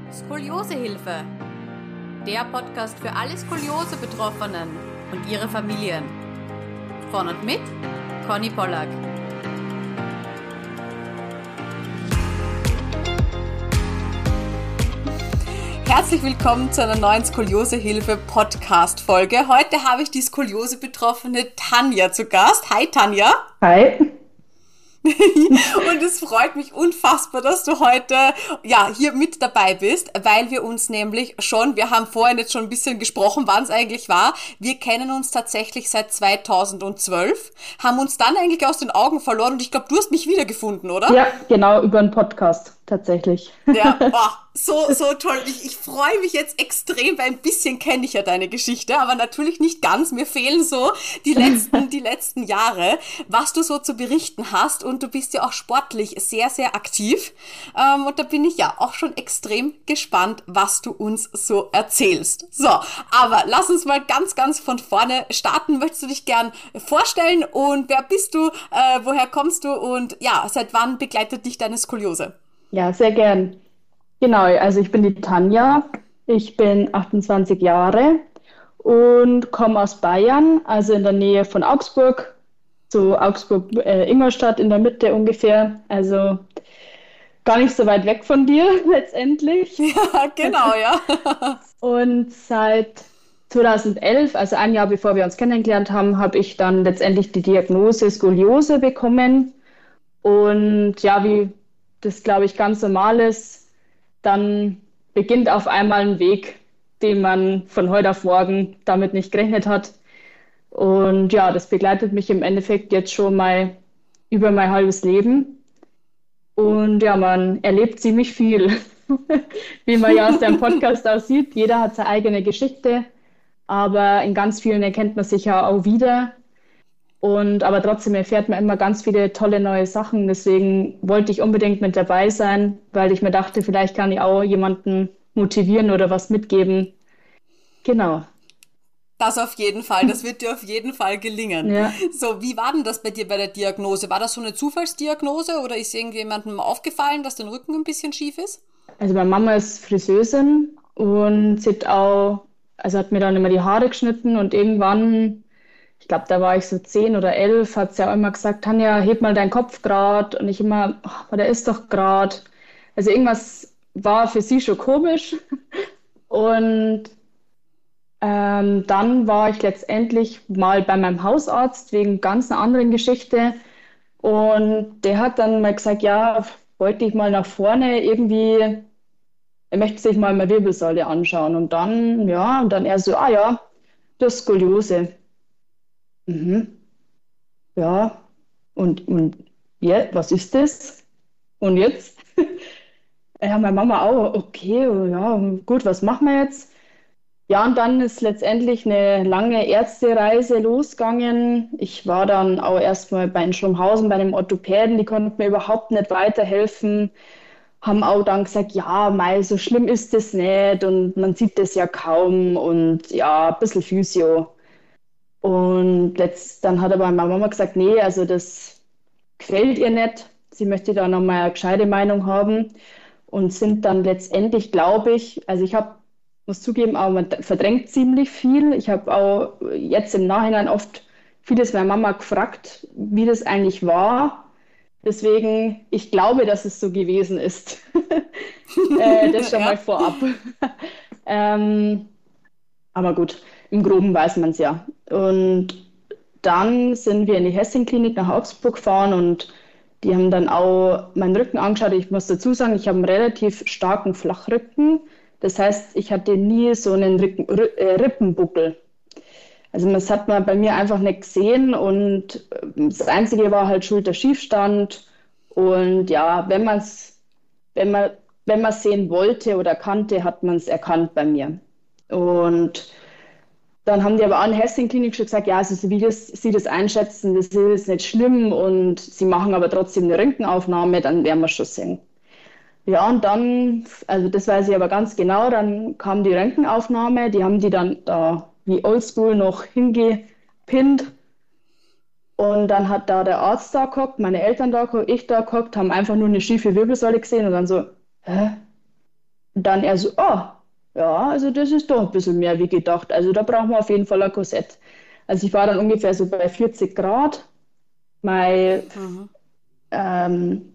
Skoliosehilfe. Der Podcast für alle Skoliose-Betroffenen und ihre Familien. Von und mit Conny Pollack. Herzlich willkommen zu einer neuen Skoliosehilfe-Podcast-Folge. Heute habe ich die Skoliose-Betroffene Tanja zu Gast. Hi Tanja. Hi. Und es freut mich unfassbar, dass du heute hier mit dabei bist, weil wir uns nämlich wir haben vorhin jetzt schon ein bisschen gesprochen, wann es eigentlich war. Wir kennen uns tatsächlich seit 2012, haben uns dann eigentlich aus den Augen verloren und ich glaube, du hast mich wiedergefunden, oder? Ja, genau, über einen Podcast tatsächlich. Ja, so toll. Ich freue mich jetzt extrem, weil ein bisschen kenne ich ja deine Geschichte, aber natürlich nicht ganz. Mir fehlen so die letzten Jahre, was du so zu berichten hast, und du bist ja auch sportlich sehr, sehr aktiv. Und da bin ich ja auch schon extrem gespannt, was du uns so erzählst. So, aber lass uns mal ganz, ganz von vorne starten. Möchtest du dich gern vorstellen und wer bist du, woher kommst du und seit wann begleitet dich deine Skoliose? Ja, sehr gern. Genau, also ich bin die Tanja, ich bin 28 Jahre und komme aus Bayern, also in der Nähe von Augsburg, so Augsburg-Ingolstadt in der Mitte ungefähr, also gar nicht so weit weg von dir letztendlich. Ja, genau, ja. Und seit 2011, also ein Jahr bevor wir uns kennengelernt haben, habe ich dann letztendlich die Diagnose Skoliose bekommen. Und ja, wie das, glaube ich, ganz normal ist, dann beginnt auf einmal ein Weg, den man von heute auf morgen damit nicht gerechnet hat. Und ja, das begleitet mich im Endeffekt jetzt schon mal über mein halbes Leben. Und ja, man erlebt ziemlich viel, wie man ja aus dem Podcast auch sieht. Jeder hat seine eigene Geschichte, aber in ganz vielen erkennt man sich ja auch wieder. Aber trotzdem erfährt man immer ganz viele tolle neue Sachen. Deswegen wollte ich unbedingt mit dabei sein, weil ich mir dachte, vielleicht kann ich auch jemanden motivieren oder was mitgeben. Genau. Das auf jeden Fall, das wird dir auf jeden Fall gelingen. Ja. So, wie war denn das bei dir bei der Diagnose? War das so eine Zufallsdiagnose oder ist irgendjemandem aufgefallen, dass dein Rücken ein bisschen schief ist? Also meine Mama ist Friseurin und sie hat mir dann immer die Haare geschnitten und irgendwann, ich glaube, da war ich so 10 oder 11, hat sie auch immer gesagt, Tanja, heb mal deinen Kopf gerade. Und ich immer, aber der ist doch gerade. Also irgendwas war für sie schon komisch. Und dann war ich letztendlich mal bei meinem Hausarzt wegen ganz einer anderen Geschichte. Und der hat dann mal gesagt, ja, wollte ich mal nach vorne irgendwie, er möchte sich mal meine Wirbelsäule anschauen. Und dann er so, das ist Skoliose. Mhm. Ja, und ja, was ist das? Und jetzt? Ja, meine Mama auch, okay, ja, gut, was machen wir jetzt? Ja, und dann ist letztendlich eine lange Ärztereise losgegangen. Ich war dann auch erstmal bei Schrommhausen bei einem Orthopäden, die konnten mir überhaupt nicht weiterhelfen, haben auch dann gesagt, ja, mei, so schlimm ist das nicht und man sieht das ja kaum und ja, ein bisschen Physio. Und dann hat aber meine Mama gesagt, nee, also das gefällt ihr nicht. Sie möchte da nochmal eine gescheite Meinung haben und sind dann letztendlich, glaube ich, also muss zugeben, aber man verdrängt ziemlich viel. Ich habe auch jetzt im Nachhinein oft vieles meiner Mama gefragt, wie das eigentlich war. Deswegen, ich glaube, dass es so gewesen ist. Das schon mal vorab. Aber gut, im Groben weiß man es ja. Und dann sind wir in die Hessenklinik nach Augsburg gefahren und die haben dann auch meinen Rücken angeschaut. Ich muss dazu sagen, ich habe einen relativ starken Flachrücken. Das heißt, ich hatte nie so einen Rippenbuckel. Also das hat man bei mir einfach nicht gesehen und das Einzige war halt Schulterschiefstand. Und ja, wenn man es sehen wollte oder kannte, hat man es erkannt bei mir. Und dann haben die aber auch in der Hessenklinik schon gesagt, ja, also so wie sie das einschätzen, das ist jetzt nicht schlimm und sie machen aber trotzdem eine Röntgenaufnahme, dann werden wir schon sehen. Ja, und dann, also das weiß ich aber ganz genau, dann kam die Röntgenaufnahme, die haben die dann da wie oldschool noch hingepinnt und dann hat da der Arzt da gehockt, meine Eltern da gehockt, ich da gehockt, haben einfach nur eine schiefe Wirbelsäule gesehen und dann so, hä? dann er so, oh, ja, also das ist doch ein bisschen mehr wie gedacht. Also da brauchen wir auf jeden Fall ein Korsett. Also ich war dann ungefähr so bei 40 Grad. Mein Mhm. ähm,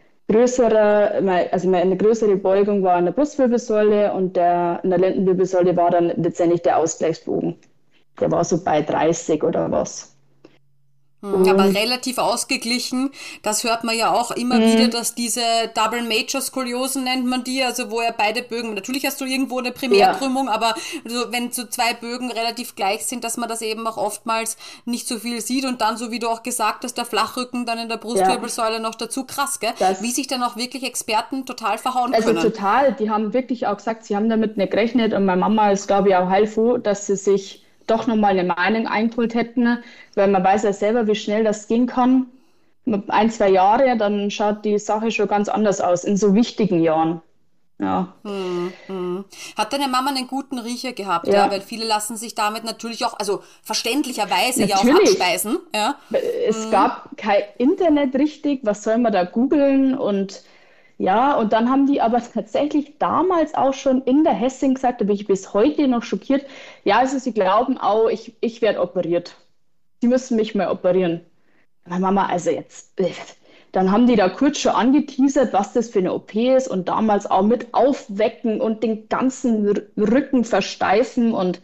also meine größere Beugung war an der Brustwirbelsäule und in der Lendenwirbelsäule war dann letztendlich der Ausgleichsbogen. Der war so bei 30 oder was. Aber Und relativ ausgeglichen, das hört man ja auch immer wieder, mh, dass diese Double Major Skoliosen nennt man die, also wo ja beide Bögen, natürlich hast du irgendwo eine ja, Primärkrümmung, aber so, wenn so zwei Bögen relativ gleich sind, dass man das eben auch oftmals nicht so viel sieht und dann, so wie du auch gesagt hast, der Flachrücken dann in der ja, Brustwirbelsäule noch dazu, krass, gell? Wie das, sich dann auch wirklich Experten total verhauen also können. total, die haben wirklich auch gesagt, sie haben damit nicht gerechnet und meine Mama ist, glaube ich, auch heilfroh, dass sie sich doch nochmal eine Meinung eingeholt hätten, weil man weiß ja selber, wie schnell das gehen kann. Mit 1, 2 Jahre, dann schaut die Sache schon ganz anders aus, in so wichtigen Jahren. Ja, Hm. Hat deine Mama einen guten Riecher gehabt, ja? Weil ja, viele lassen sich damit natürlich auch, also verständlicherweise ja auch natürlich. abspeisen, ja? Es gab kein Internet richtig, was soll man da googeln? Und ja, und dann haben die aber tatsächlich damals auch schon in der Hessing gesagt, da bin ich bis heute noch schockiert, ja, also sie glauben auch, ich werde operiert. Sie müssen mich mal operieren. Meine Mama, also jetzt, dann haben die da kurz schon angeteasert, was das für eine OP ist und damals auch mit aufwecken und den ganzen Rücken versteifen und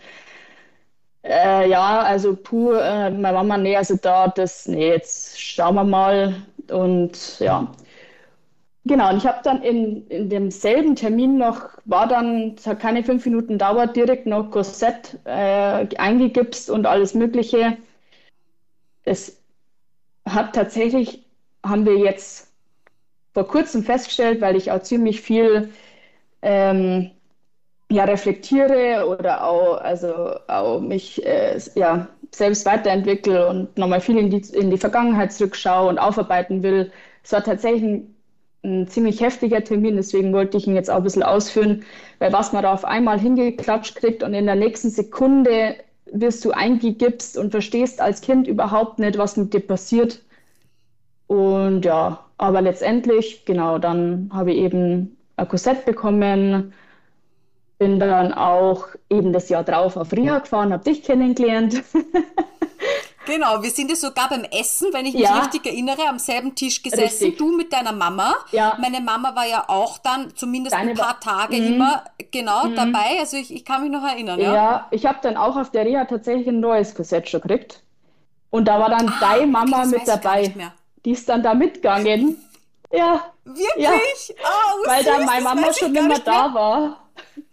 ja, also meine Mama, nee, also nee, jetzt schauen wir mal und ja. Genau, und ich habe dann in demselben Termin noch, es hat keine 5 Minuten dauert, direkt noch Korsett eingegipst und alles Mögliche. Es hat tatsächlich, haben wir jetzt vor kurzem festgestellt, weil ich auch ziemlich viel ähm, ja, reflektiere oder auch mich ja, selbst weiterentwickle und nochmal viel in die Vergangenheit zurückschaue und aufarbeiten will. Es war tatsächlich ein ziemlich heftiger Termin, deswegen wollte ich ihn jetzt auch ein bisschen ausführen, weil was man da auf einmal hingeklatscht kriegt und in der nächsten Sekunde wirst du eingegipst und verstehst als Kind überhaupt nicht, was mit dir passiert. Und ja, aber letztendlich, genau, dann habe ich eben ein Korsett bekommen, bin dann auch eben das Jahr drauf auf Reha gefahren, habe dich kennengelernt. Genau, wir sind ja sogar beim Essen, wenn ich mich Ja, richtig erinnere, am selben Tisch gesessen, richtig. du mit deiner Mama. Ja, Meine Mama war ja auch dann zumindest ein deine war. paar Tage Mhm, immer genau mhm. dabei, also ich kann mich noch erinnern, ja? Ja, ich habe dann auch auf der Reha tatsächlich ein neues Korsett schon gekriegt. Und da war dann Ah, deine okay, Mama das mit weiß ich gar nicht dabei. mehr. Die ist dann da mitgegangen. Ja, ja, Wirklich? Oh, weil da süß, meine das Mama weiß ich schon gar immer nicht mehr. da war.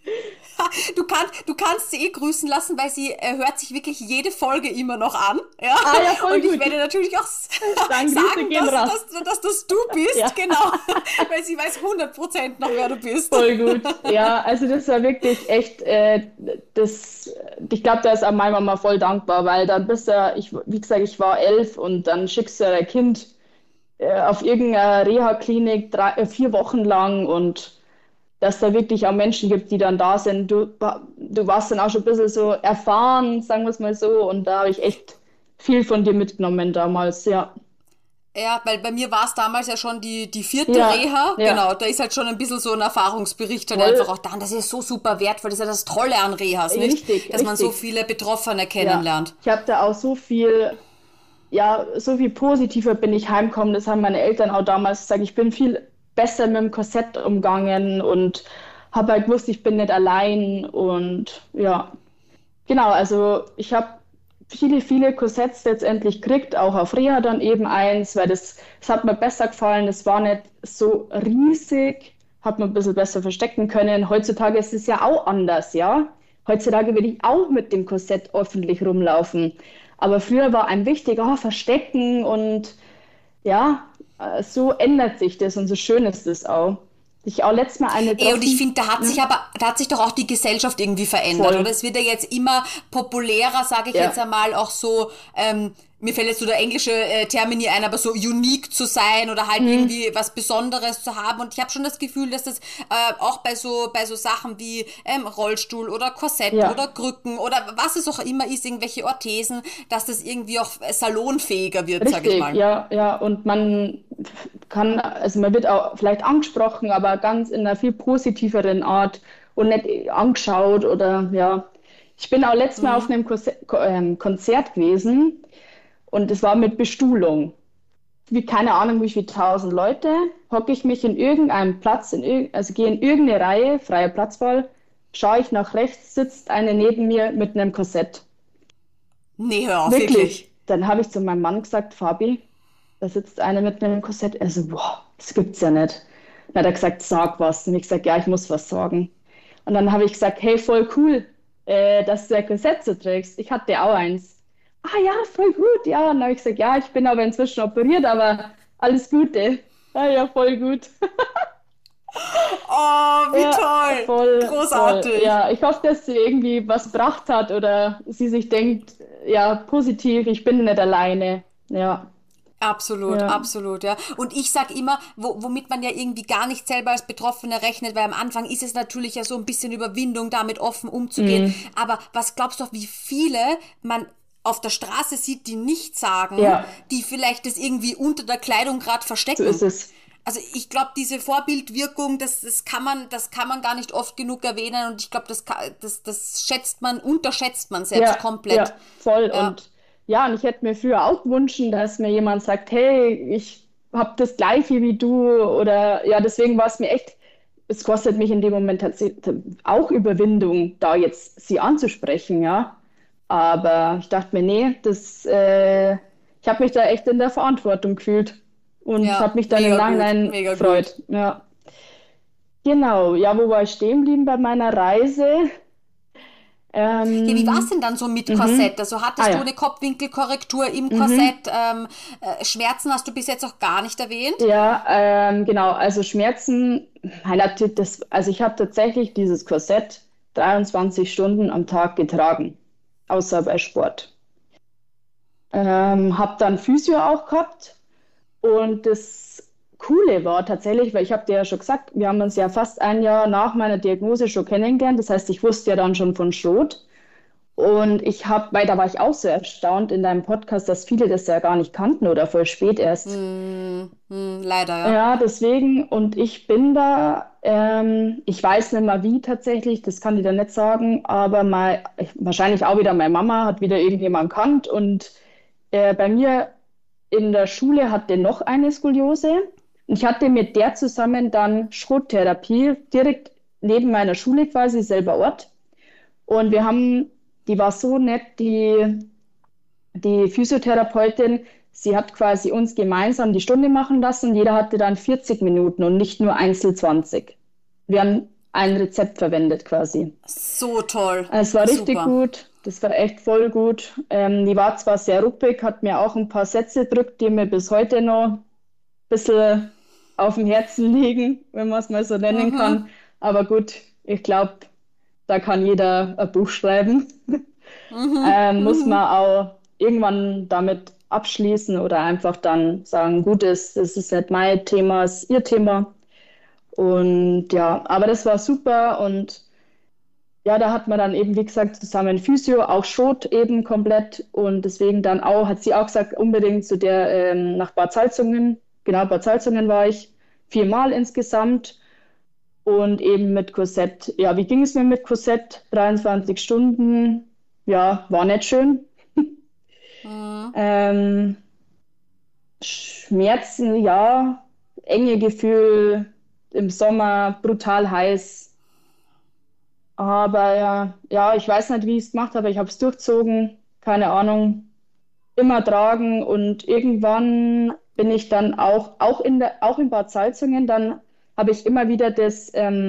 Du kannst sie eh grüßen lassen, weil sie hört sich wirklich jede Folge immer noch an. Ja? Ah ja, voll Und ich gut. werde natürlich auch Dann Grüße sagen, gehen raus. dass das du bist. Ja. Genau. Weil sie weiß 100% noch, wer du bist. Voll gut. Ja, also das war wirklich echt, ich glaube, da ist auch meine Mama voll dankbar, weil dann wie gesagt, ich war 11 und dann schickst du dein Kind auf irgendeine Reha-Klinik 4 Wochen lang und dass da wirklich auch Menschen gibt, die dann da sind. Du warst dann auch schon ein bisschen so erfahren, sagen wir es mal so, und da habe ich echt viel von dir mitgenommen damals, ja. Ja, weil bei mir war es damals ja schon die vierte Ja, Reha. ja, Genau, da ist halt schon ein bisschen so ein Erfahrungsbericht halt voll einfach auch da. Und das ist so super wertvoll. Das ist ja das Tolle an Rehas, nicht? richtig, Dass man so richtig. viele Betroffene Ja, kennenlernt. ich habe da auch so viel positiver bin ich heimgekommen. Das haben meine Eltern auch damals gesagt. Ich bin viel besser mit dem Korsett umgegangen und habe halt gewusst, ich bin nicht allein. Und ja, genau, also ich habe viele Korsetts letztendlich gekriegt, auch auf Reha dann eben eins, weil das hat mir besser gefallen. Das war nicht so riesig, hat man ein bisschen besser verstecken können. Heutzutage ist es ja auch anders, ja. Heutzutage will ich auch mit dem Korsett öffentlich rumlaufen. Aber früher war einem wichtig, verstecken und ja, so ändert sich das und so schön ist es auch. Ich auch letztes Mal eine Und ich getroffen, finde, ne? da hat sich doch auch die Gesellschaft irgendwie verändert, oder? Voll, Es wird ja jetzt immer populärer, sage ich jetzt ja, einmal, auch so, mir fällt jetzt so der englische Termini ein, aber so unique zu sein oder halt irgendwie was Besonderes zu haben. Und ich habe schon das Gefühl, dass das auch bei so Sachen wie Rollstuhl oder Korsett Ja, oder Krücken oder was es auch immer ist, irgendwelche Orthesen, dass das irgendwie auch salonfähiger wird, sag ich richtig, mal. ja, ja. Und man kann, also man wird auch vielleicht angesprochen, aber ganz in einer viel positiveren Art und nicht angeschaut oder ja. Ich bin auch letztes Mal auf einem Konzert gewesen und es war mit Bestuhlung. Wie keine Ahnung, wie viele tausend Leute, hocke ich mich in irgendeinem Platz, also gehe in irgendeine Reihe, freie Platzwahl, schaue ich nach rechts, sitzt eine neben mir mit einem Korsett. Nee, hör auf, Wirklich. wirklich. Dann habe ich zu meinem Mann gesagt, Fabi, da sitzt eine mit einem Korsett. Er so, boah, das gibt's ja nicht. Dann hat er gesagt, sag was. Und ich gesagt, ja, ich muss was sagen. Und dann habe ich gesagt, hey, voll cool, dass du ein Korsett so trägst. Ich hatte auch eins. Ah ja, voll gut, ja. Und dann habe ich gesagt, ja, ich bin aber inzwischen operiert, aber alles Gute. Ah ja, voll gut. Oh, wie Ja, toll. voll, voll. Großartig. Ja, ich hoffe, dass sie irgendwie was gebracht hat oder sie sich denkt, ja, positiv, ich bin nicht alleine. Ja, Absolut, ja. absolut, ja. Und ich sag immer, womit man ja irgendwie gar nicht selber als Betroffene rechnet, weil am Anfang ist es natürlich ja so ein bisschen Überwindung, damit offen umzugehen. Mm, Aber was glaubst du, wie viele man auf der Straße sieht, die nichts sagen, ja, die vielleicht das irgendwie unter der Kleidung gerade so ist verstecken? es. Also ich glaube, diese Vorbildwirkung, das kann man gar nicht oft genug erwähnen und ich glaube, das unterschätzt man selbst Ja, komplett. ja, voll. Ja. Und ja, und ich hätte mir früher auch gewünscht, dass mir jemand sagt, hey, ich habe das Gleiche wie du oder ja, deswegen war es mir echt, es kostet mich in dem Moment tatsächlich auch Überwindung, da jetzt sie anzusprechen, ja. Aber ich dachte mir, nee, ich habe mich da echt in der Verantwortung gefühlt und Ja, habe mich dann im mega gut, Nachhinein mega gut. gefreut. Ja, genau. Ja, wo war ich stehen geblieben bei meiner Reise? Ja, wie war es Ähm, denn dann so mit mhm. Korsett? Also Ah hattest du ja. eine Kopfwinkelkorrektur im Mhm. Korsett? Schmerzen hast du bis jetzt auch gar nicht erwähnt? Ja, genau. Also Schmerzen, also ich habe tatsächlich dieses Korsett 23 Stunden am Tag getragen, außer bei Sport. Habe dann Physio auch gehabt und das Coole war tatsächlich, weil ich habe dir ja schon gesagt, wir haben uns ja fast ein Jahr nach meiner Diagnose schon kennengelernt. Das heißt, ich wusste ja dann schon von Schrot. Und weil da war ich auch so erstaunt in deinem Podcast, dass viele das ja gar nicht kannten oder voll spät erst. Leider, ja. Ja, deswegen, und ich bin da, ich weiß nicht mal wie tatsächlich, das kann ich dir nicht sagen, aber wahrscheinlich auch wieder meine Mama hat wieder irgendjemand kannt und bei mir in der Schule hatte noch eine Skoliose und ich hatte mit der zusammen dann Schrottherapie direkt neben meiner Schule quasi, selber Ort. Und die war so nett, die Physiotherapeutin, sie hat quasi uns gemeinsam die Stunde machen lassen. Jeder hatte dann 40 Minuten und nicht nur einzeln 20. Wir haben ein Rezept verwendet quasi. So toll. Es war richtig Super. gut. Das war echt voll gut. Die war zwar sehr ruppig, hat mir auch ein paar Sätze gedrückt, die mir bis heute noch ein bisschen auf dem Herzen liegen, wenn man es mal so nennen Mhm. kann. Aber gut, ich glaube, da kann jeder ein Buch schreiben. Mhm. Muss Mhm. man auch irgendwann damit abschließen oder einfach dann sagen, gut, das ist nicht mein Thema, es ist ihr Thema. Und ja, aber das war super und ja, da hat man dann eben, wie gesagt, zusammen Physio, auch Schrot eben komplett und deswegen dann auch, hat sie auch gesagt, unbedingt zu der nach Bad Salzungen, genau, Bad Salzungen war ich 4-mal insgesamt und eben mit Korsett. Ja, wie ging es mir mit Korsett? 23 Stunden, ja, war nicht schön. Mhm. Ähm, Schmerzen, ja, enge Gefühl im Sommer, brutal heiß. Aber ja, ja, ich weiß nicht, wie ich es gemacht habe. Ich habe es durchzogen, keine Ahnung, immer tragen und irgendwann bin ich dann auch in Bad Salzungen, dann habe ich immer wieder das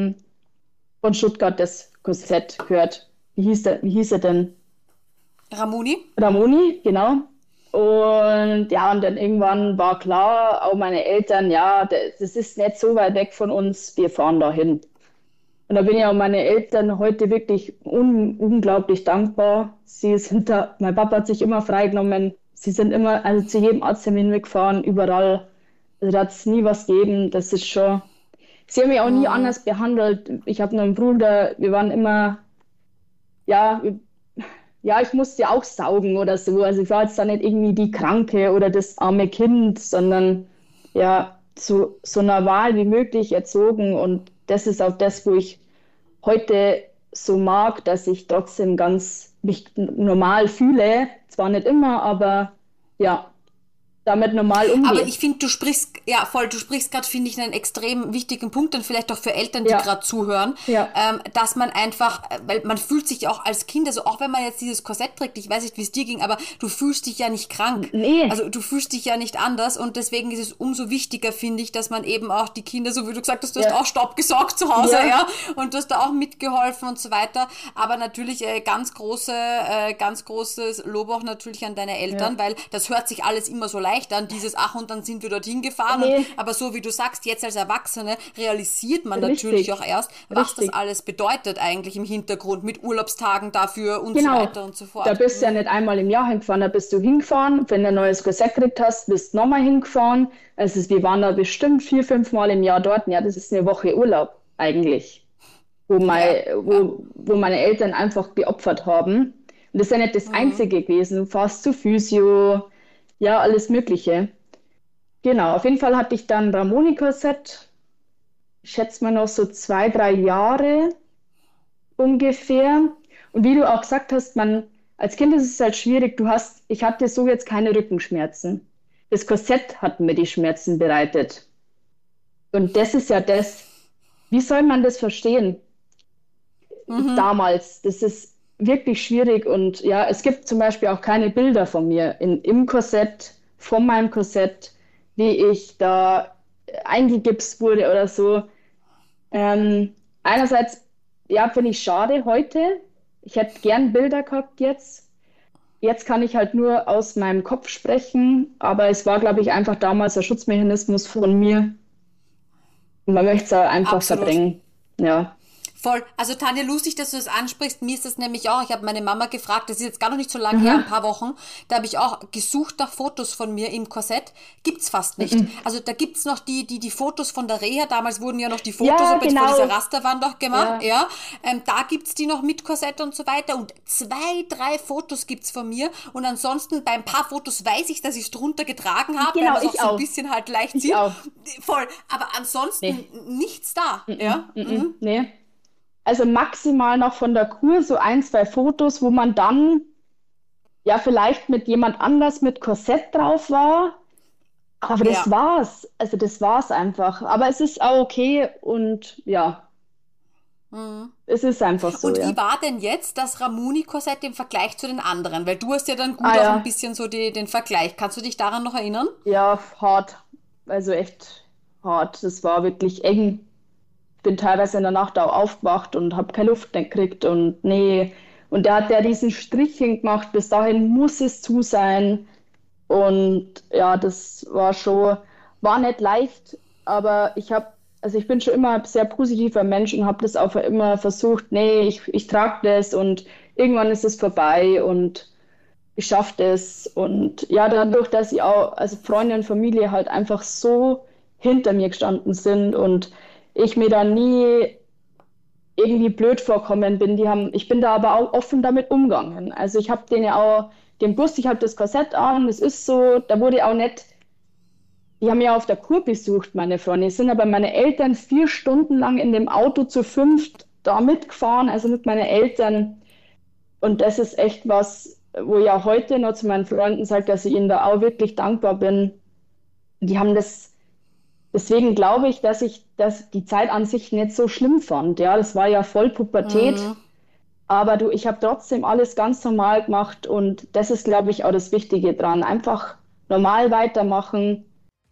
von Stuttgart das Korsett gehört. Wie hieß er denn? Ramoni? Ramoni, genau. Und ja, und dann irgendwann war klar, auch meine Eltern, ja, das ist nicht so weit weg von uns, wir fahren dahin. Und da bin ich auch meine Eltern heute wirklich unglaublich dankbar. Mein Papa hat sich immer freigenommen, sie sind immer, also zu jedem Arzttermin mitgefahren, überall. Also da hat es nie was gegeben. Das ist schon. Sie haben mich auch nie Mhm. anders behandelt. Ich habe noch einen Bruder, wir waren immer, ja, ja, ich musste auch saugen oder so. Also ich war jetzt da nicht irgendwie die Kranke oder das arme Kind, sondern ja, so normal wie möglich erzogen. Und das ist auch das, wo ich heute so mag, dass ich trotzdem ganz mich normal fühle. Zwar nicht immer, aber ja, damit normal Aber umgehe. ich finde, ja voll, du sprichst gerade, finde ich, einen extrem wichtigen Punkt, dann vielleicht auch für Eltern, die Ja, gerade zuhören, ja, dass man einfach, weil man fühlt sich auch als Kind, also auch wenn man jetzt dieses Korsett trägt, ich weiß nicht, wie es dir ging, aber du fühlst dich ja nicht krank. nee, Also du fühlst dich ja nicht anders und deswegen ist es umso wichtiger, finde ich, dass man eben auch die Kinder, so wie du gesagt hast, du hast ja, auch Staub gesaugt zu Hause, ja, ja, und du hast da auch mitgeholfen und so weiter. Aber natürlich ganz großes Lob auch natürlich an deine Eltern, ja, weil das hört sich alles immer so leicht an, dieses Ach und dann sind wir dorthin gefahren und nee, aber so wie du sagst, jetzt als Erwachsene realisiert man natürlich auch richtig, erst, was das richtig. alles bedeutet eigentlich im Hintergrund mit Urlaubstagen dafür und so Genau. weiter und so Da fort. bist du ja nicht einmal im Jahr hingefahren, da bist du hingefahren. Wenn du ein neues Korsett gekriegt hast, bist du nochmal hingefahren. Also wir waren da bestimmt 4, 5 Mal im Jahr dort. Ja, das ist eine Woche Urlaub eigentlich, wo, Ja, ja. wo meine Eltern einfach geopfert haben. Und das ist ja nicht das Mhm. Einzige gewesen. Du fährst zu Physio, ja, alles Mögliche. Genau, auf jeden Fall hatte ich dann Ramoni-Korsett, ich schätze mal noch so 2, 3 Jahre ungefähr. Und wie du auch gesagt hast, als Kind ist es halt schwierig. Ich hatte so jetzt keine Rückenschmerzen. Das Korsett hat mir die Schmerzen bereitet. Und das ist ja das. Wie soll man das verstehen? Mhm. Damals, das ist wirklich schwierig. Und ja, es gibt zum Beispiel auch keine Bilder von mir im Korsett, von meinem Korsett, wie ich da eingegipst wurde oder so. Einerseits, ja, finde ich schade heute. Ich hätte gern Bilder gehabt jetzt. Jetzt kann ich halt nur aus meinem Kopf sprechen, aber es war, glaube ich, einfach damals ein Schutzmechanismus von mir. Und man möchte es auch einfach Absolut. verdrängen. Ja. Voll. Also Tanja, lustig, dass du das ansprichst. Mir ist das nämlich auch. Ich habe meine Mama gefragt, das ist jetzt gar noch nicht so lange her, ein Aha. paar Wochen. Da habe ich auch gesucht nach Fotos von mir im Korsett. Gibt's fast nicht. Mhm. Also da gibt's noch die Fotos von der Reha. Damals wurden ja noch die Fotos Ja, vor dieser genau. Rasterwand noch gemacht. Ja, Ja, da gibt's die noch mit Korsett und so weiter. Und 2, 3 Fotos gibt's von mir. Und ansonsten bei ein paar Fotos weiß ich, dass ich es drunter getragen habe, weil genau, man es auch ich so ein auch. bisschen halt leicht Ich sieht. auch. Voll. Aber ansonsten Nee. nichts da. Mhm. Ja. Mhm. Nee. Also maximal noch von der Kur so 1, 2 Fotos, wo man dann ja vielleicht mit jemand anders mit Korsett drauf war. Aber das Ja. war's. Also das war's einfach. Aber es ist auch okay und ja, Mhm. es ist einfach so, Und wie ja. war denn jetzt das Ramuni-Korsett im Vergleich zu den anderen? Weil du hast ja dann Ah gut auch ein ja, bisschen so den Vergleich. Kannst du dich daran noch erinnern? ja, hart. Also echt hart. Das war wirklich eng. Bin teilweise in der Nacht auch aufgewacht und habe keine Luft mehr gekriegt und nee. Und der hat ja diesen Strichchen gemacht, bis dahin muss es zu sein. Und ja, das war nicht leicht, aber also ich bin schon immer ein sehr positiver Mensch und habe das auch immer versucht, nee, ich trage das und irgendwann ist es vorbei und ich schaffe das. Und ja, dadurch, dass ich auch, also Freunde und Familie halt einfach so hinter mir gestanden sind und ich mir da nie irgendwie blöd vorkommen bin. Ich bin da aber auch offen damit umgegangen. Also ich habe denen ja auch, dem gewusst, ich habe das Korsett an, das ist so, da wurde auch nicht, die haben ja auf der Kur besucht, meine Freunde, sind aber meine Eltern 4 Stunden lang in dem Auto zu fünft da mitgefahren, also mit meinen Eltern. Und das ist echt was, wo ich auch heute noch zu meinen Freunden sage, dass ich ihnen da auch wirklich dankbar bin. Die haben das, deswegen glaube ich, dass die Zeit an sich nicht so schlimm fand. Ja, das war ja voll Pubertät. Mhm. Aber du, ich habe trotzdem alles ganz normal gemacht und das ist, glaube ich, auch das Wichtige dran. Einfach normal weitermachen.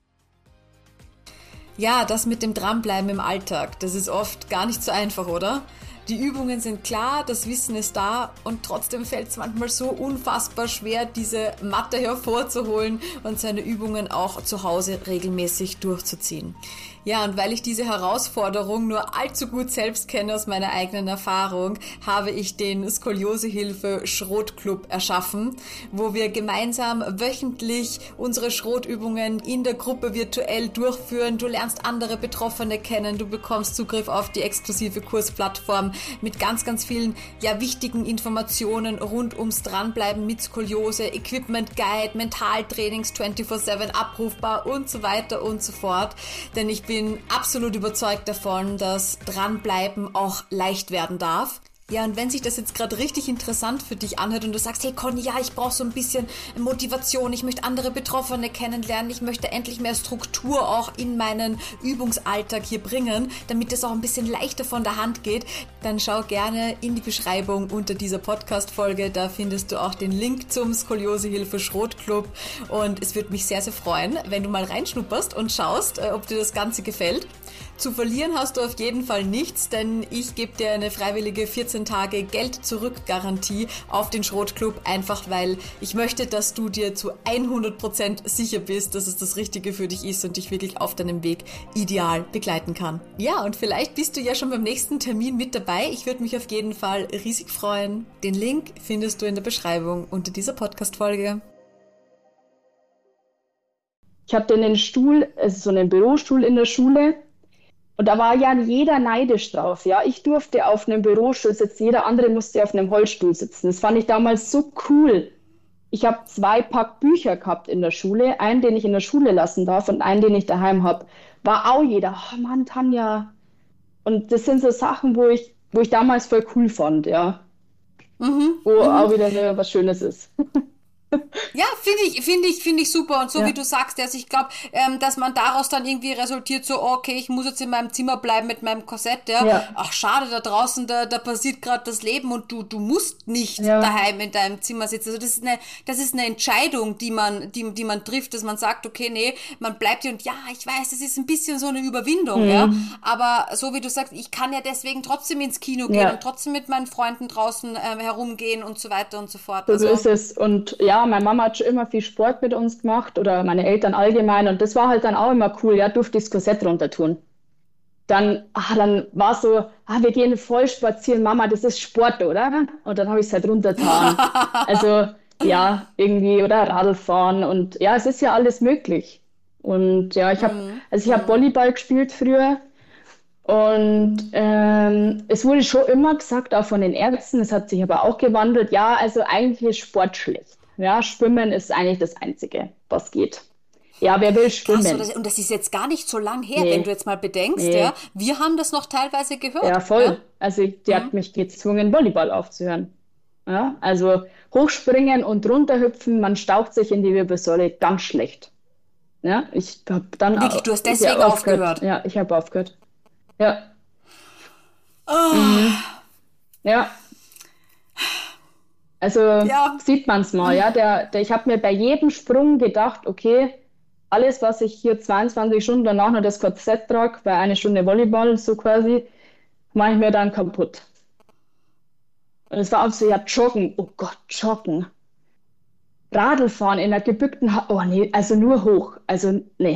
Ja, das mit dem Dranbleiben im Alltag, das ist oft gar nicht so einfach, oder? Die Übungen sind klar, das Wissen ist da und trotzdem fällt es manchmal so unfassbar schwer, diese Matte hervorzuholen und seine Übungen auch zu Hause regelmäßig durchzuziehen. Ja, und weil ich diese Herausforderung nur allzu gut selbst kenne aus meiner eigenen Erfahrung, habe ich den Skoliosehilfe Schrotclub erschaffen, wo wir gemeinsam wöchentlich unsere Schrotübungen in der Gruppe virtuell durchführen. Du lernst andere Betroffene kennen, du bekommst Zugriff auf die exklusive Kursplattform mit ganz, ganz vielen wichtigen Informationen rund ums Dranbleiben mit Skoliose, Equipment Guide, Mentaltrainings 24/7 abrufbar und so weiter und so fort. Denn ich bin absolut überzeugt davon, dass Dranbleiben auch leicht werden darf. Ja, und wenn sich das jetzt gerade richtig interessant für dich anhört und du sagst, hey Conny, ja, ich brauche so ein bisschen Motivation, ich möchte andere Betroffene kennenlernen, ich möchte endlich mehr Struktur auch in meinen Übungsalltag hier bringen, damit es auch ein bisschen leichter von der Hand geht, dann schau gerne in die Beschreibung unter dieser Podcast-Folge, da findest du auch den Link zum Skoliosehilfe Schrotclub und es würde mich sehr, sehr freuen, wenn du mal reinschnupperst und schaust, ob dir das Ganze gefällt. Zu verlieren hast du auf jeden Fall nichts, denn ich gebe dir eine freiwillige 14 Tage Geld-Zurück-Garantie auf den Schrotclub, einfach weil ich möchte, dass du dir zu 100% sicher bist, dass es das Richtige für dich ist und dich wirklich auf deinem Weg ideal begleiten kann. Ja, und vielleicht bist du ja schon beim nächsten Termin mit dabei. Ich würde mich auf jeden Fall riesig freuen. Den Link findest du in der Beschreibung unter dieser Podcast-Folge. Ich hatte einen Stuhl, also so einen Bürostuhl in der Schule. Und da war ja jeder neidisch drauf. Ja, ich durfte auf einem Bürostuhl sitzen, jeder andere musste auf einem Holzstuhl sitzen. Das fand ich damals so cool. Ich habe 2 Pack Bücher gehabt in der Schule, einen, den ich in der Schule lassen darf und einen, den ich daheim habe. War auch jeder, oh Mann, Tanja. Und das sind so Sachen, wo ich damals voll cool fand, ja. Wo auch wieder was Schönes ist. Ja, finde ich super. Und so Ja. wie du sagst, also ich glaube, dass man daraus dann irgendwie resultiert, so, okay, ich muss jetzt in meinem Zimmer bleiben mit meinem Korsett, ja. Ja. Ach, schade, da draußen, da passiert gerade das Leben und du musst nicht Ja. daheim in deinem Zimmer sitzen. Also das ist eine Entscheidung, die man trifft, dass man sagt, okay, nee, man bleibt hier und ja, ich weiß, das ist ein bisschen so eine Überwindung, ja. Aber so wie du sagst, ich kann ja deswegen trotzdem ins Kino gehen Ja. und trotzdem mit meinen Freunden draußen herumgehen und so weiter und so fort. So ist es. Und ja, meine Mama hat schon immer viel Sport mit uns gemacht oder meine Eltern allgemein. Und das war halt dann auch immer cool. Ja, durfte ich das Korsett runter tun. Dann war es so, wir gehen voll spazieren, Mama, das ist Sport, oder? Und dann habe ich es halt runtergetan. Also ja, irgendwie, oder Radl fahren. Und ja, es ist ja alles möglich. Und ja, ich habe Volleyball gespielt früher. Und es wurde schon immer gesagt, auch von den Ärzten, es hat sich aber auch gewandelt, ja, also eigentlich ist Sport schlecht. Ja, Schwimmen ist eigentlich das Einzige, was geht. Ja, wer will schwimmen? Krass, und das ist jetzt gar nicht so lang her, Nee. wenn du jetzt mal bedenkst, Nee. ja. Wir haben das noch teilweise gehört. Ja, voll. Ja? Also die hat mich gezwungen, Volleyball aufzuhören. Ja, also hochspringen und runterhüpfen, man staucht sich in die Wirbelsäule, ganz schlecht. Ja, ich habe dann Wirklich, du hast ich deswegen hab aufgehört? Ja, ich habe aufgehört. Ja. Ja. Also Ja. sieht man es mal, ja. Ich habe mir bei jedem Sprung gedacht, okay, alles, was ich hier 22 Stunden danach noch das Korsett trage, bei 1 Stunde Volleyball, so quasi, mache ich mir dann kaputt. Und es war auch so, ja, Joggen, oh Gott, Joggen. Radlfahren in einer gebückten oh nee, also nur hoch, also nee,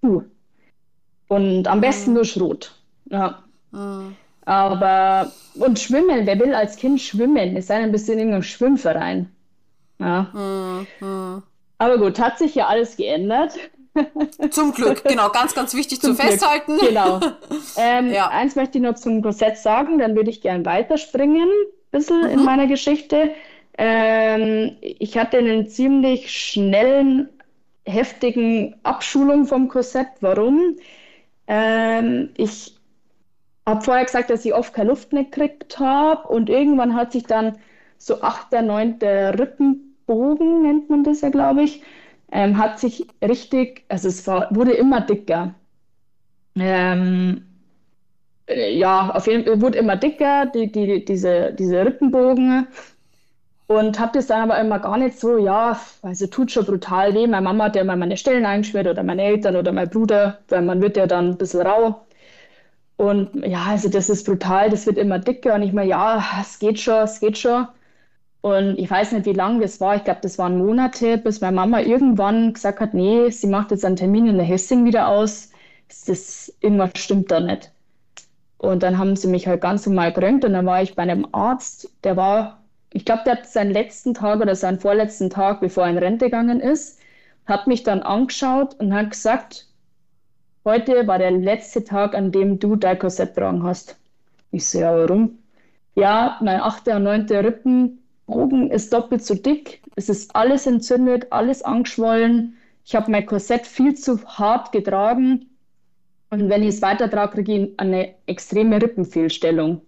Und am besten nur Schrot. Ja. Aber, und schwimmen, wer will als Kind schwimmen? Es sei denn, bist du in irgendeinem Schwimmverein. Ja. Aber gut, hat sich ja alles geändert. Zum Glück, genau, ganz, ganz wichtig zu Zum Glück, festhalten. genau. Ja. Eins möchte ich noch zum Korsett sagen, dann würde ich gern weiterspringen, ein bisschen in meiner Geschichte. Ich hatte einen ziemlich schnellen, heftigen Abschulung vom Korsett. Warum? Ich habe vorher gesagt, dass ich oft keine Luft mehr gekriegt habe und irgendwann hat sich dann so 8., 9. Rippenbogen, nennt man das ja, glaube ich, hat sich richtig, also wurde immer dicker. Ja, auf jeden Fall wurde immer dicker, diese Rippenbogen. Und habe das dann aber immer gar nicht so, ja, also tut schon brutal weh. Meine Mama hat ja immer meine Stellen eingeschmiert oder meine Eltern oder mein Bruder, weil man wird ja dann ein bisschen rau. Und ja, also das ist brutal, das wird immer dicker. Und ich meine, ja, es geht schon, es geht schon. Und ich weiß nicht, wie lange das war. Ich glaube, das waren Monate, bis meine Mama irgendwann gesagt hat, nee, sie macht jetzt einen Termin in der Hessing wieder aus, Irgendwas stimmt da nicht. Und dann haben sie mich halt ganz normal geröntgt und dann war ich bei einem Arzt, ich glaube, der hat seinen letzten Tag oder seinen vorletzten Tag, bevor er in Rente gegangen ist, hat mich dann angeschaut und hat gesagt, heute war der letzte Tag, an dem du dein Korsett tragen hast. Ich so, ja, warum? Ja, mein 8. und 9. Rippenbogen ist doppelt so dick. Es ist alles entzündet, alles angeschwollen. Ich habe mein Korsett viel zu hart getragen. Und wenn ich es weitertrage, kriege ich eine extreme Rippenfehlstellung.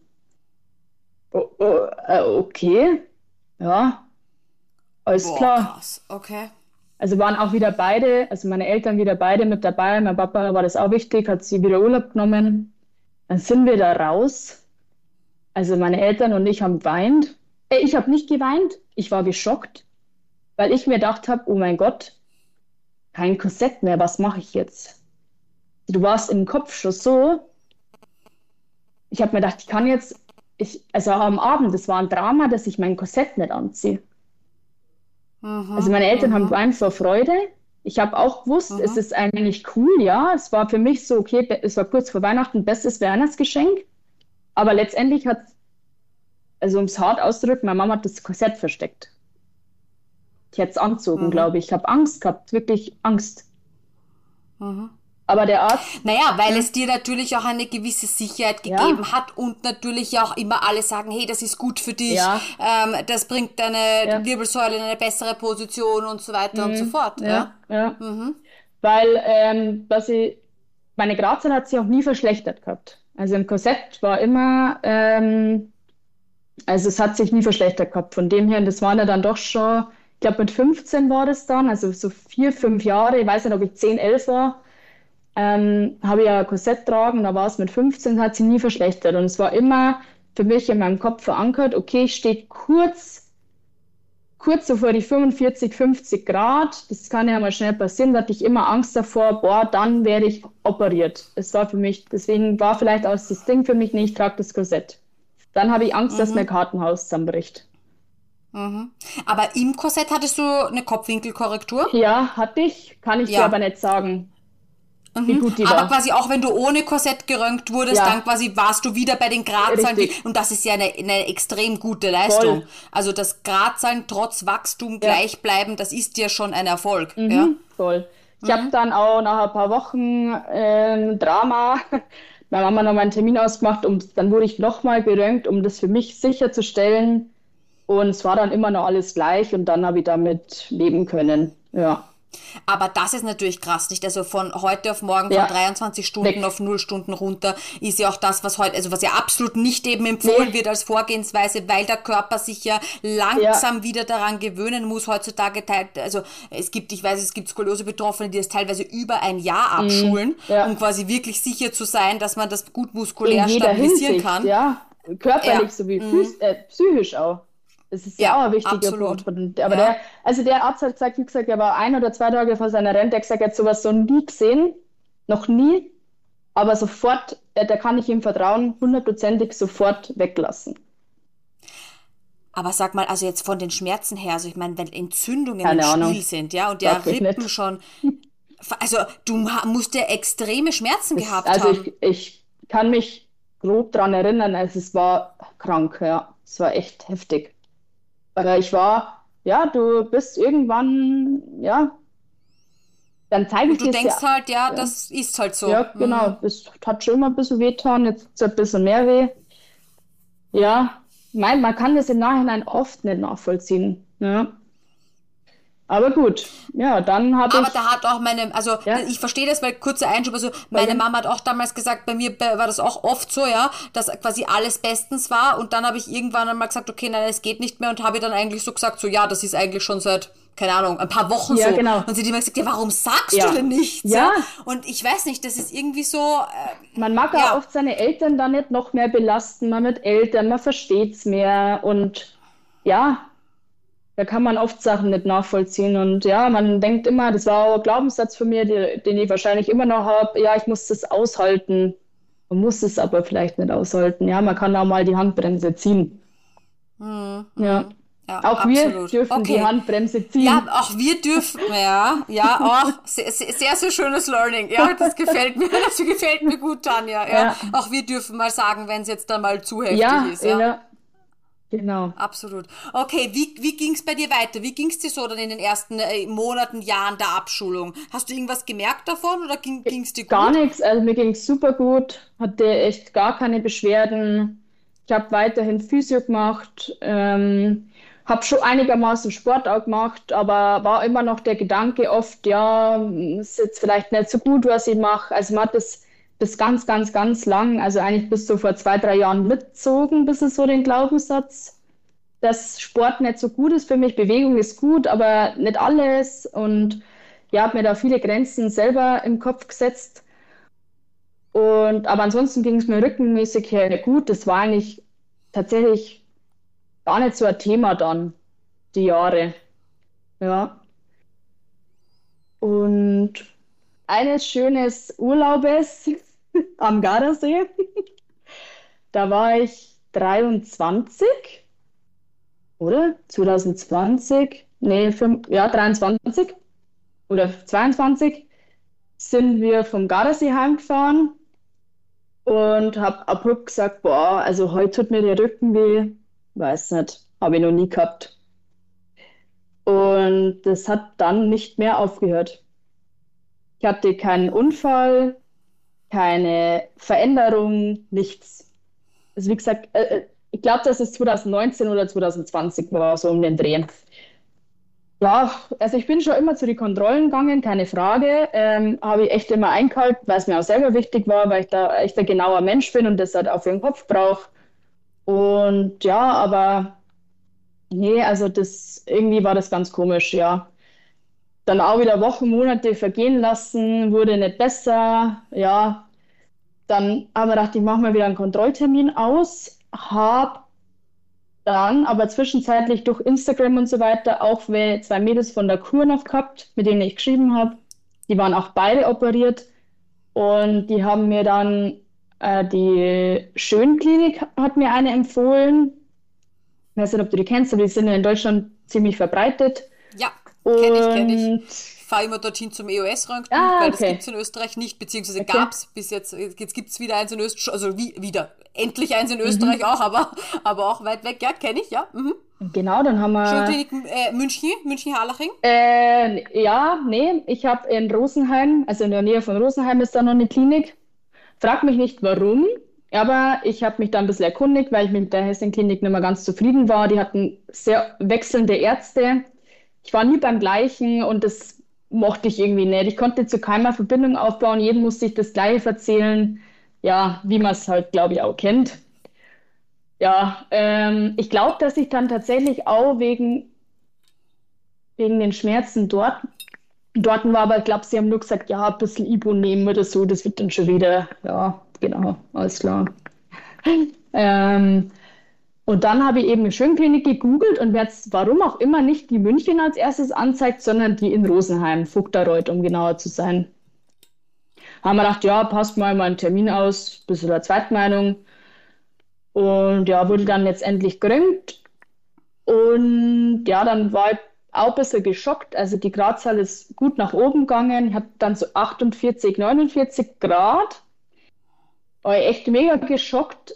Okay, ja, alles Boah, klar. krass. Okay. Also waren auch wieder beide, also meine Eltern wieder beide mit dabei. Mein Papa war das auch wichtig, hat sie wieder Urlaub genommen. Dann sind wir da raus. Also meine Eltern und ich haben geweint. Ich habe nicht geweint, ich war geschockt, weil ich mir gedacht habe, oh mein Gott, kein Korsett mehr, was mache ich jetzt? Du warst im Kopf schon so. Ich habe mir gedacht, also am Abend, das war ein Drama, dass ich mein Korsett nicht anziehe. Also Mhm, meine Eltern haben mhm, geweint vor Freude. Ich habe auch gewusst, es mhm. ist eigentlich cool, ja. Es war für mich so, okay, es war kurz vor Weihnachten, bestes Weihnachtsgeschenk. Aber letztendlich also um es hart auszudrücken, meine Mama hat das Korsett versteckt. Ich hätte es anzogen, Mhm, glaube ich. Ich habe Angst gehabt, wirklich Angst. mhm. Aber der Arzt, Naja, weil ja, es dir natürlich auch eine gewisse Sicherheit ja, gegeben hat und natürlich auch immer alle sagen, hey, das ist gut für dich, ja, das bringt deine ja, Wirbelsäule in eine bessere Position und so weiter und so fort, ja? ja, ja. Mhm, Weil meine Gradzahl hat sich auch nie verschlechtert gehabt. Also im Korsett war immer, also es hat sich nie verschlechtert gehabt. Von dem her, das waren ja dann doch schon, ich glaube mit 15 war das dann, also so 4, 5 Jahre, ich weiß nicht, ob ich 10, 11 war, habe ich ja ein Korsett tragen, da war es mit 15, hat sich nie verschlechtert. Und es war immer für mich in meinem Kopf verankert, okay, ich stehe kurz so vor die 45, 50 Grad. Das kann ja mal schnell passieren. Da hatte ich immer Angst davor, boah, dann werde ich operiert. Es war für mich, deswegen war vielleicht auch das Ding für mich, nee, ich trage das Korsett. Dann habe ich Angst, dass mhm, mein Kartenhaus zusammenbricht. mhm. Aber im Korsett hattest du eine Kopfwinkelkorrektur? Ja, hatte ich, kann ich dir aber Ja. nicht sagen, wie Mhm. gut die Aber war. quasi auch wenn du ohne Korsett geröntgt wurdest, dann Ja, quasi warst du wieder bei den Gradzahlen, richtig, und das ist ja eine extrem gute voll. Leistung. Also das Gradzahlen trotz Wachstum Ja. gleich bleiben, das ist ja schon ein Erfolg, ja? Voll. Ich habe Mhm. dann auch nach ein paar Wochen Drama, meine Mama noch mal einen Termin ausgemacht und dann wurde ich nochmal geröntgt, um das für mich sicherzustellen. Und es war dann immer noch alles gleich und dann habe ich damit leben können. Ja, Aber das ist natürlich krass, nicht? Also von heute auf morgen, von ja, 23 Stunden weg. auf 0 Stunden runter, ist ja auch das, was heute, also was ja absolut nicht eben empfohlen Nee, wird als Vorgehensweise, weil der Körper sich ja ja, langsam wieder daran gewöhnen muss. Heutzutage, also ich weiß, es gibt Skoliose-Betroffene, die das teilweise über ein Jahr abschulen, um ja, quasi wirklich sicher zu sein, dass man das gut in muskulär jeder stabilisieren Hinsicht, kann. ja, Ja, körperlich sowie psychisch auch. Das ist ja ja, auch ein wichtiger absolut. Punkt. Aber Ja. also der Arzt hat gesagt, wie gesagt, er war 1 oder 2 Tage vor seiner Rente, er hat gesagt, er hat sowas so nie gesehen, noch nie, aber sofort, da kann ich ihm vertrauen, hundertprozentig sofort weglassen. Aber sag mal, also jetzt von den Schmerzen her, also ich meine, wenn Entzündungen im Keine Ahnung, Spiel sind, ja, und der frag mich Rippen nicht. schon, also du musst ja extreme Schmerzen gehabt Also haben. ich kann mich grob dran erinnern, also es war krank, ja, es war echt heftig. Aber ja, du bist irgendwann, ja, dann zeige ich Und du dir es denkst ja. halt, ja, Ja, das ist halt so. ja, Mhm. genau. Es hat schon immer ein bisschen wehgetan, jetzt tut es ein bisschen mehr weh. Ja, man kann das im Nachhinein oft nicht nachvollziehen. Ja, aber gut, ja, dann habe Aber da ich, hat auch also ja, ich verstehe das, weil kurzer Einschub, also voll meine gern. Mama hat auch damals gesagt, bei mir war das auch oft so, ja, dass quasi alles bestens war und dann habe ich irgendwann einmal gesagt, okay, nein, es geht nicht mehr und habe dann eigentlich so gesagt, so ja, das ist eigentlich schon seit, keine Ahnung, ein paar Wochen Ja, so. genau. Und sie hat immer gesagt, ja, warum sagst du Ja, denn nichts, ja, ja? Und ich weiß nicht, das ist irgendwie so, man mag auch ja, oft seine Eltern da nicht noch mehr belasten. Man wird Eltern, man versteht's mehr und ja. Da kann man oft Sachen nicht nachvollziehen. Und ja, man denkt immer, das war auch ein Glaubenssatz von mir, den ich wahrscheinlich immer noch habe, ja, ich muss das aushalten. Man muss es aber vielleicht nicht aushalten. Ja, man kann auch mal die Handbremse ziehen. hm, Ja, hm. ja, Auch wir absolut. dürfen die Okay. Handbremse Ja, ziehen. auch wir dürfen, ja, ja, auch sehr, sehr schönes Learning. Ja, das gefällt mir, das gefällt mir gut, Tanja. Ja, Ja, auch wir dürfen mal sagen, wenn es jetzt dann mal zu heftig ja, ist, ja. ja, genau. Absolut. Okay, wie ging es bei dir weiter? Wie ging es dir so dann in den ersten Monaten, Jahren der Abschulung? Hast du irgendwas gemerkt davon oder ging es dir Gar gut? nichts, also mir ging es super gut, hatte echt gar keine Beschwerden. Ich habe weiterhin Physio gemacht, habe schon einigermaßen Sport auch gemacht, aber war immer noch der Gedanke oft, ja, ist jetzt vielleicht nicht so gut, was ich mache. Also man hat das bis ganz, ganz, ganz lang, also eigentlich bis so vor 2, 3 Jahren mitgezogen, bis es so den Glaubenssatz, dass Sport nicht so gut ist für mich. Bewegung ist gut, aber nicht alles. Und ja, habe mir da viele Grenzen selber im Kopf gesetzt. Aber ansonsten ging es mir rückenmäßig her gut. Das war eigentlich tatsächlich gar nicht so ein Thema dann, die Jahre. Ja. Und eines schönes Urlaubes am Gardasee, da war ich 23, oder? 2020? Nee, ja, 23 oder 22 sind wir vom Gardasee heimgefahren und habe abrupt gesagt, boah, also heute tut mir der Rücken weh. Weiß nicht, habe ich noch nie gehabt. Und das hat dann nicht mehr aufgehört. Ich hatte keinen Unfall, keine Veränderung, nichts. Also wie gesagt, ich glaube, dass es 2019 oder 2020 war, so um den Dreh. Ja, also ich bin schon immer zu den Kontrollen gegangen, keine Frage. Habe ich echt immer eingehalten, weil es mir auch selber wichtig war, weil ich da echt ein genauer Mensch bin und das halt auch für den Kopf brauche. Und ja, aber nee, also das irgendwie war das ganz komisch, ja. Dann auch wieder Wochen, Monate vergehen lassen, wurde nicht besser. Ja, dann haben wir gedacht, ich mache mal wieder einen Kontrolltermin aus, habe dann aber zwischenzeitlich durch Instagram und so weiter auch zwei Mädels von der Kur noch gehabt, mit denen ich geschrieben habe. Die waren auch beide operiert und die haben mir dann die Schönklinik hat mir eine empfohlen. Ich weiß nicht, ob du die kennst, aber die sind ja in Deutschland ziemlich verbreitet. Ja, kenne ich. Und Ich fahre immer dorthin zum EOS-Röntgen, ah, weil das gibt okay, es in Österreich nicht, beziehungsweise okay. gab es bis jetzt gibt es wieder eins in Österreich, also wieder, endlich eins in Österreich Mhm. auch, aber auch weit weg, ja, kenne ich, ja. Mhm. Genau, dann haben wir Schulklinik München-Harlaching. ja, nee, ich habe in Rosenheim, also in der Nähe von Rosenheim ist da noch eine Klinik. Frag mich nicht warum, aber ich habe mich da ein bisschen erkundigt, weil ich mit der Hessing-Klinik nicht mehr ganz zufrieden war. Die hatten sehr wechselnde Ärzte. Ich war nie beim gleichen und das mochte ich irgendwie nicht. Ich konnte zu keiner Verbindung aufbauen. Jedem musste ich das Gleiche erzählen. Ja, wie man es halt, glaube ich, auch kennt. Ja, ich glaube, dass ich dann tatsächlich auch wegen den Schmerzen dort war, aber ich glaube, sie haben nur gesagt, ja, ein bisschen Ibu nehmen oder so, das wird dann schon wieder, ja, genau, alles klar. Ähm, und dann habe ich eben eine Schönklinik gegoogelt und jetzt, warum auch immer, nicht die München als erstes anzeigt, sondern die in Rosenheim, Vogtereuth, um genauer zu sein. Haben wir gedacht, ja, passt mal einen Termin aus, bisschen der Zweitmeinung. Und ja, wurde dann letztendlich geröntgt. Und ja, dann war ich auch ein bisschen geschockt. Also die Gradzahl ist gut nach oben gegangen. Ich hatte dann so 48, 49 Grad. War ich echt mega geschockt.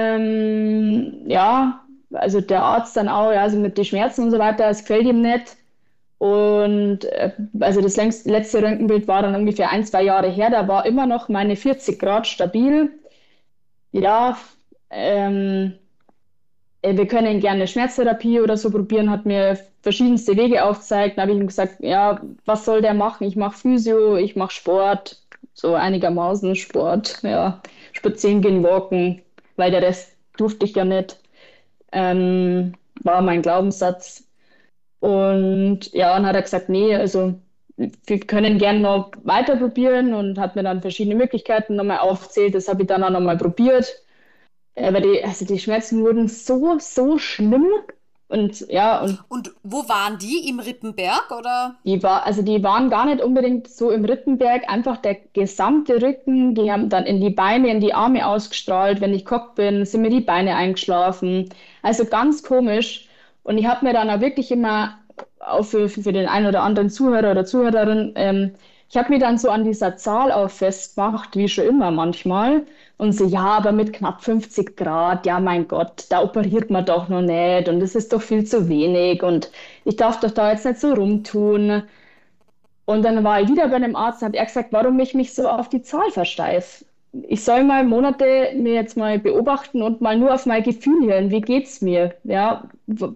Ja, also der Arzt dann auch, ja, also mit den Schmerzen und so weiter, es gefällt ihm nicht. Und also das letzte Röntgenbild war dann ungefähr 1, 2 Jahre her. Da war immer noch meine 40 Grad stabil. Ja, ähm, wir können gerne Schmerztherapie oder so probieren, hat mir verschiedenste Wege aufgezeigt. Dann habe ich ihm gesagt, ja, was soll der machen? Ich mache Physio, ich mache Sport, so einigermaßen Sport, ja, spazieren gehen, walken, weil der Rest durfte ich ja nicht, war mein Glaubenssatz. Und ja, dann hat er gesagt, nee, also wir können gerne noch weiter probieren und hat mir dann verschiedene Möglichkeiten nochmal aufgezählt. Das habe ich dann auch nochmal probiert. Aber die Schmerzen wurden so, so schlimm. Und ja, und Und wo waren die? Im Rippenberg oder? also die waren gar nicht unbedingt so im Rippenberg, einfach der gesamte Rücken, die haben dann in die Beine, in die Arme ausgestrahlt. Wenn ich gehockt bin, sind mir die Beine eingeschlafen. Also ganz komisch. Und ich habe mir dann auch wirklich immer, auch für den einen oder anderen Zuhörer oder Zuhörerin, ich habe mir dann so an dieser Zahl auch festgemacht, wie schon immer manchmal. Und so, ja, aber mit knapp 50 Grad, ja, mein Gott, da operiert man doch noch nicht und das ist doch viel zu wenig und ich darf doch da jetzt nicht so rumtun. Und dann war ich wieder bei einem Arzt und hat er gesagt, warum ich mich so auf die Zahl versteife. Ich soll mal Monate mir jetzt mal beobachten und mal nur auf mein Gefühl hören. Wie geht's mir? Ja,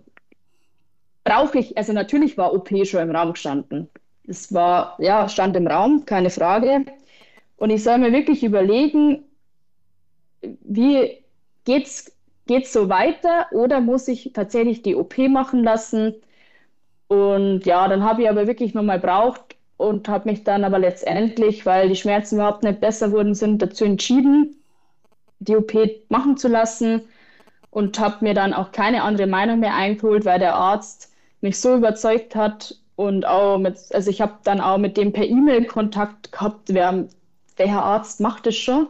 brauche ich, also natürlich war OP schon im Raum gestanden. Es war, ja, stand im Raum, keine Frage. Und ich soll mir wirklich überlegen, wie geht's, geht's so weiter oder muss ich tatsächlich die OP machen lassen? Und ja, dann habe ich aber wirklich nochmal braucht und habe mich dann aber letztendlich, weil die Schmerzen überhaupt nicht besser wurden, sind dazu entschieden, die OP machen zu lassen und habe mir dann auch keine andere Meinung mehr eingeholt, weil der Arzt mich so überzeugt hat und auch mit, also ich habe dann auch mit dem per E-Mail Kontakt gehabt, welcher Arzt macht das schon?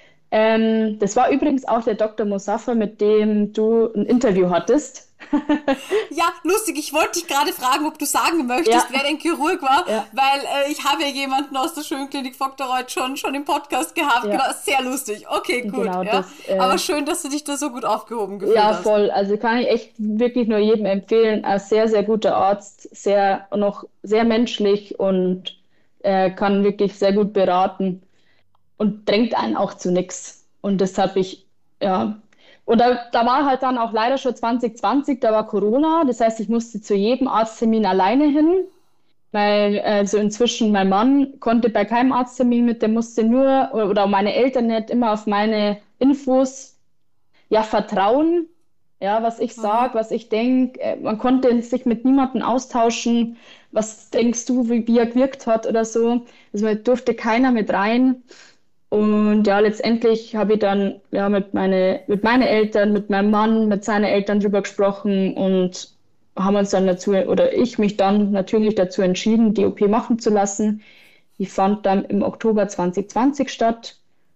Das war übrigens auch der Dr. Mosafa, mit dem du ein Interview hattest. Ja, lustig. Ich wollte dich gerade fragen, ob du sagen Ja, möchtest, wer dein Chirurg war, ja, weil ich habe ja jemanden aus der Schönklinik Vogtereuth schon im Podcast gehabt. Genau, ja, sehr lustig. Okay, gut, genau ja. das. Aber schön, dass du dich da so gut aufgehoben gefühlt Ja, hast. voll. Also kann ich echt wirklich nur jedem empfehlen. Ein sehr, sehr guter Arzt, sehr noch sehr menschlich und kann wirklich sehr gut beraten und drängt einen auch zu nichts. Und das habe ich, ja. Und da war halt dann auch leider schon 2020, da war Corona. Das heißt, ich musste zu jedem Arzttermin alleine hin, weil so inzwischen mein Mann konnte bei keinem Arzttermin mit, der musste nur, oder meine Eltern nicht immer auf meine Infos ja, Vertrauen, ja, was ich Mhm. sage, was ich denke. Man konnte sich mit niemandem austauschen. Was denkst du, wie er gewirkt hat oder so? Also da durfte keiner mit rein. Und ja, letztendlich habe ich dann ja mit meinen Eltern, mit meinem Mann, mit seinen Eltern drüber gesprochen und haben uns dann dazu, oder ich mich dann natürlich dazu entschieden, die OP machen zu lassen. Die fand dann im Oktober 2020 statt.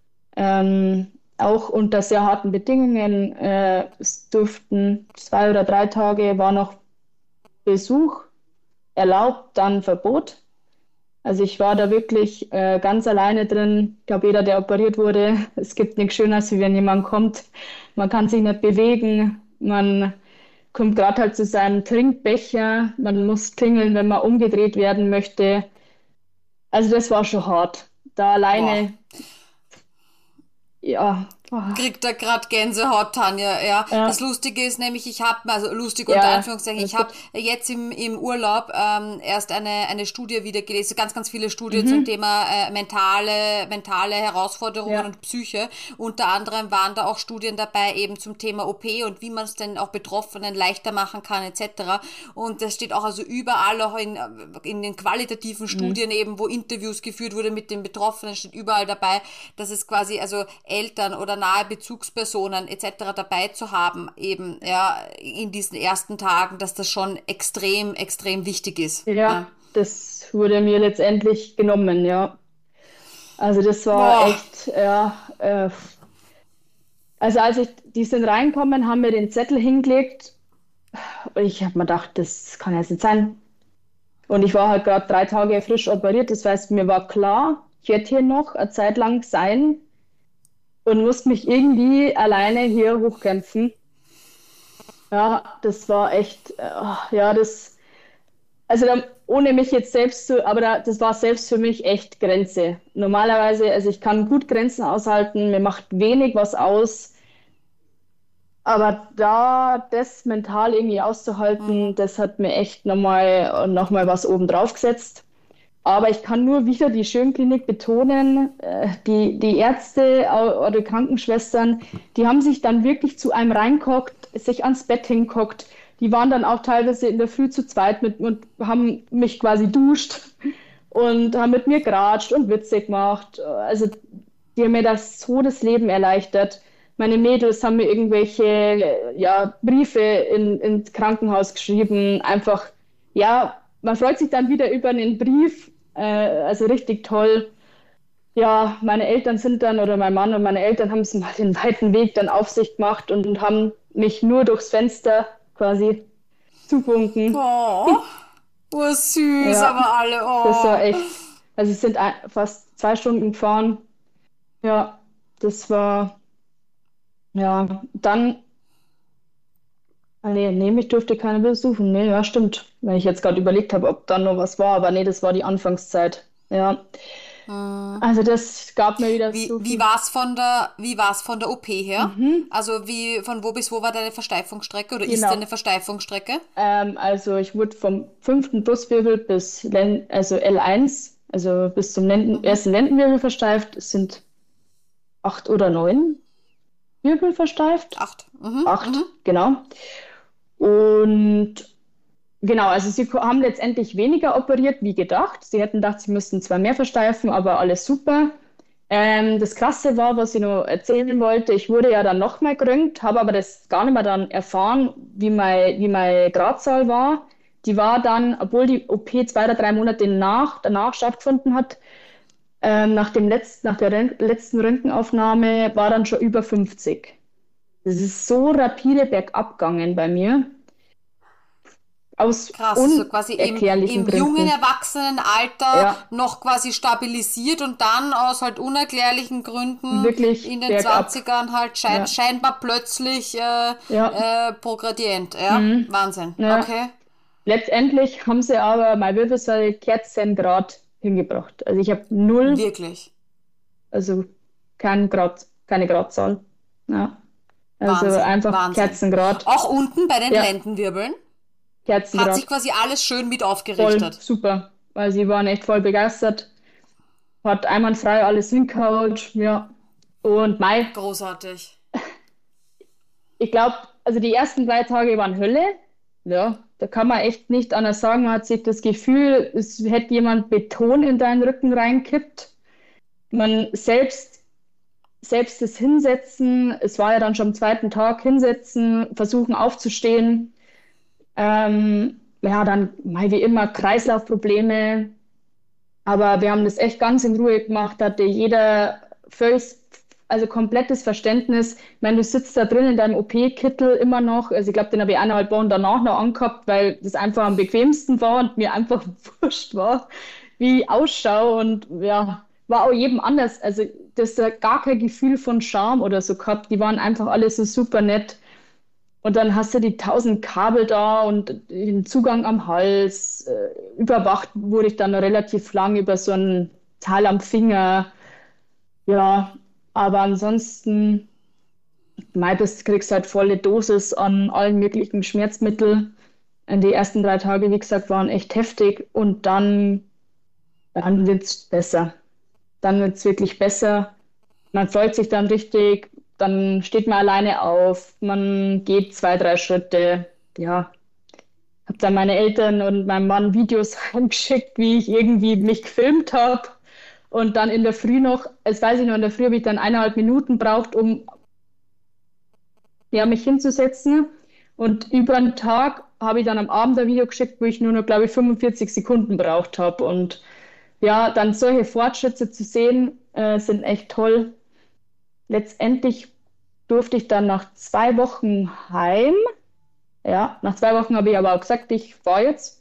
Auch unter sehr harten Bedingungen. Es durften 2 oder 3 Tage war noch Besuch erlaubt, dann Verbot. Also ich war da wirklich ganz alleine drin. Ich glaube, jeder, der operiert wurde, es gibt nichts Schöneres, wie wenn jemand kommt. Man kann sich nicht bewegen. Man kommt gerade halt zu seinem Trinkbecher. Man muss klingeln, wenn man umgedreht werden möchte. Also das war schon hart. Da Boah. alleine, ja, Kriegt da gerade Gänsehaut, Tanja, ja. Das ja, Lustige ist nämlich, ich habe, also lustig unter ja, Anführungszeichen, alles ich habe gut. jetzt im Urlaub erst eine Studie wieder gelesen, ganz, ganz viele Studien zum Mhm. Thema mentale Herausforderungen Ja, und Psyche. Unter anderem waren da auch Studien dabei eben zum Thema OP und wie man es denn auch Betroffenen leichter machen kann, etc. Und das steht auch also überall, auch in den qualitativen mhm. Studien eben, wo Interviews geführt wurde mit den Betroffenen, steht überall dabei, dass es quasi also Eltern oder nahe Bezugspersonen etc. dabei zu haben, eben ja in diesen ersten Tagen, dass das schon extrem, extrem wichtig ist. Ja. Ja, das wurde mir letztendlich genommen, ja. Also das war Boah, echt, ja. Also die sind reinkommen, haben mir den Zettel hingelegt. Und ich habe mir gedacht, das kann jetzt nicht sein. Und ich war halt gerade 3 Tage frisch operiert. Das heißt, mir war klar, ich werde hier noch eine Zeit lang sein und muss mich irgendwie alleine hier hochkämpfen. Ja, das war echt, ja, also ohne mich jetzt selbst zu, aber das war selbst für mich echt Grenze. Normalerweise, also ich kann gut Grenzen aushalten, mir macht wenig was aus, aber da das mental irgendwie mhm. auszuhalten, das hat mir echt noch mal was oben drauf gesetzt. Aber ich kann nur wieder die Schönklinik betonen, die Ärzte oder die Krankenschwestern, die haben sich dann wirklich zu einem reingehockt, sich ans Bett hingehockt. Die waren dann auch teilweise in der Früh zu zweit mit und haben mich quasi duscht und haben mit mir geratscht und Witze gemacht. Also die haben mir das Leben erleichtert. Meine Mädels haben mir irgendwelche ja, Briefe ins Krankenhaus geschrieben. Einfach, ja, man freut sich dann wieder über einen Brief. Also richtig toll. Ja, meine Eltern sind dann, oder mein Mann und meine Eltern haben es mal den weiten Weg dann auf sich gemacht und haben mich nur durchs Fenster quasi. zufunken. Oh, ursüß, Ja, aber alle, das war oh. echt, also es sind fast 2 Stunden gefahren. Ja, das war, ja, dann, nee, mich durfte keiner besuchen. Nee, ja, stimmt. Wenn ich jetzt gerade überlegt habe, ob dann noch was war, aber nee, das war die Anfangszeit. Ja, Hm. also das gab mir wieder Wie, so wie viel. war's wie war's von der OP her? Mhm, Also von wo bis wo war deine Versteifungsstrecke oder ist genau. deine Versteifungsstrecke? Also ich wurde vom fünften Brustwirbel bis also L1, also bis zum Mhm. ersten Lendenwirbel versteift. Es sind 8 oder 9 Wirbel versteift. 8. Mhm. Mhm. 8, genau. Und genau, also sie haben letztendlich weniger operiert wie gedacht. Sie hätten gedacht, sie müssten zwar mehr versteifen, aber alles super. Das Krasse war, was ich noch erzählen wollte, ich wurde ja dann nochmal geröntgt, habe aber das gar nicht mehr dann erfahren, wie meine Gradzahl war. Die war dann, obwohl die OP 2 oder 3 Monate danach stattgefunden hat, nach der letzten Röntgenaufnahme war dann schon über 50. Das ist so rapide bergab gegangen bei mir, aus Krass, also quasi unerklärlichen im jungen Gründen. Erwachsenenalter Ja, noch quasi stabilisiert und dann aus halt unerklärlichen Gründen in wirklich den bergab. Zwanzigern halt Ja, scheinbar plötzlich ja, progredient. Ja, mhm. Wahnsinn. Ja. Okay, Letztendlich haben sie aber meine Wirbelsäule Kerzengrad hingebracht. Also ich habe null, wirklich. also kein Grad, keine Gradzahl. Ja. Also Wahnsinn, einfach Wahnsinn. Kerzengrad. Auch unten bei den Ja, Lendenwirbeln hat sich Kerzengrad. quasi alles schön mit Voll aufgerichtet. super. Weil sie waren echt voll begeistert. Hat einwandfrei alles hingehauen. Ja. Und Mai, Großartig. ich glaube, also die ersten 3 Tage waren Hölle. Ja, da kann man echt nicht anders sagen. Man hat sich das Gefühl, es hätte jemand Beton in deinen Rücken reinkippt. Man selbst das Hinsetzen, es war ja dann schon am zweiten Tag, hinsetzen, versuchen aufzustehen. Ja, dann mal wie immer Kreislaufprobleme. Aber wir haben das echt ganz in Ruhe gemacht, hatte jeder völlig, also komplettes Verständnis. Ich meine, du sitzt da drin in deinem OP-Kittel immer noch. Also ich glaube, den habe ich 1,5 Wochen danach noch angehabt, weil das einfach am bequemsten war und mir einfach wurscht war, wie ich ausschaue. Und ja, war auch jedem anders. Also das hat gar kein Gefühl von Scham oder so gehabt. Die waren einfach alle so super nett. Und dann hast du die 1000 Kabel da und den Zugang am Hals. Überwacht wurde ich dann relativ lang über so ein Teil am Finger. Ja, aber ansonsten, meistens kriegst du halt volle Dosis an allen möglichen Schmerzmitteln. Die ersten 3 Tage, wie gesagt, waren echt heftig und dann wird es besser. Dann wird es wirklich besser. Man freut sich dann richtig, dann steht man alleine auf, man geht 2, 3 Schritte. Ja, habe dann meine Eltern und meinem Mann Videos heimgeschickt, wie ich irgendwie mich gefilmt habe. Und dann in der Früh noch, das weiß ich noch, in der Früh habe ich dann 1,5 Minuten braucht, um ja, mich hinzusetzen. Und über einen Tag habe ich dann am Abend ein Video geschickt, wo ich nur noch, glaube ich, 45 Sekunden braucht habe. Und ja, dann solche Fortschritte zu sehen, sind echt toll. Letztendlich durfte ich dann nach 2 Wochen heim. Ja, nach 2 Wochen habe ich aber auch gesagt, ich fahre jetzt.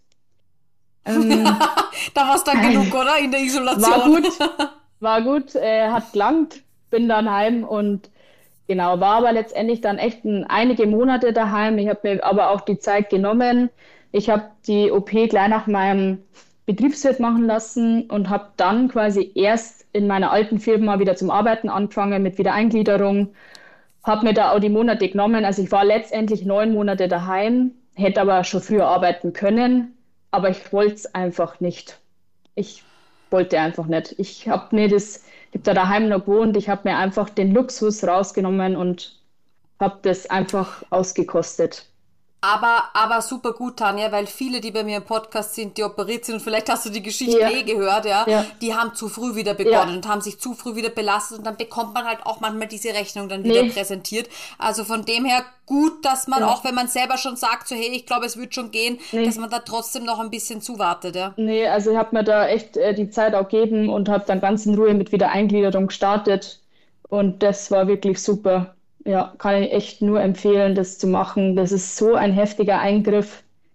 Ähm, Da war es dann genug, oder? In der war Isolation. gut, war gut, hat gelangt, bin dann heim und genau, war aber letztendlich dann echt einige Monate daheim. Ich habe mir aber auch die Zeit genommen. Ich habe die OP gleich nach meinem Betriebswirt machen lassen und habe dann quasi erst in meiner alten Firma wieder zum Arbeiten angefangen mit Wiedereingliederung. Habe mir da auch die Monate genommen. Also ich war letztendlich 9 Monate daheim, hätte aber schon früher arbeiten können, aber ich wollte es einfach nicht. Ich wollte einfach nicht. Ich habe da daheim noch gewohnt, ich habe mir einfach den Luxus rausgenommen und habe das einfach ausgekostet. Aber super gut, Tanja, weil viele, die bei mir im Podcast sind, die operiert sind, und vielleicht hast du die Geschichten Ja, gehört, ja, ja, die haben zu früh wieder ja, begonnen und haben sich zu früh wieder belastet und dann bekommt man halt auch manchmal diese Rechnung dann wieder nee, präsentiert. Also von dem her gut, dass man, ja, auch wenn man selber schon sagt, so hey, ich glaube, es wird schon gehen, dass nee, man da trotzdem noch ein bisschen zuwartet, ja. nee, also ich habe mir da echt die Zeit auch gegeben und habe dann ganz in Ruhe mit Wiedereingliederung gestartet und das war wirklich super. Ja, kann ich echt nur empfehlen, das zu machen. Das ist so ein heftiger Eingriff.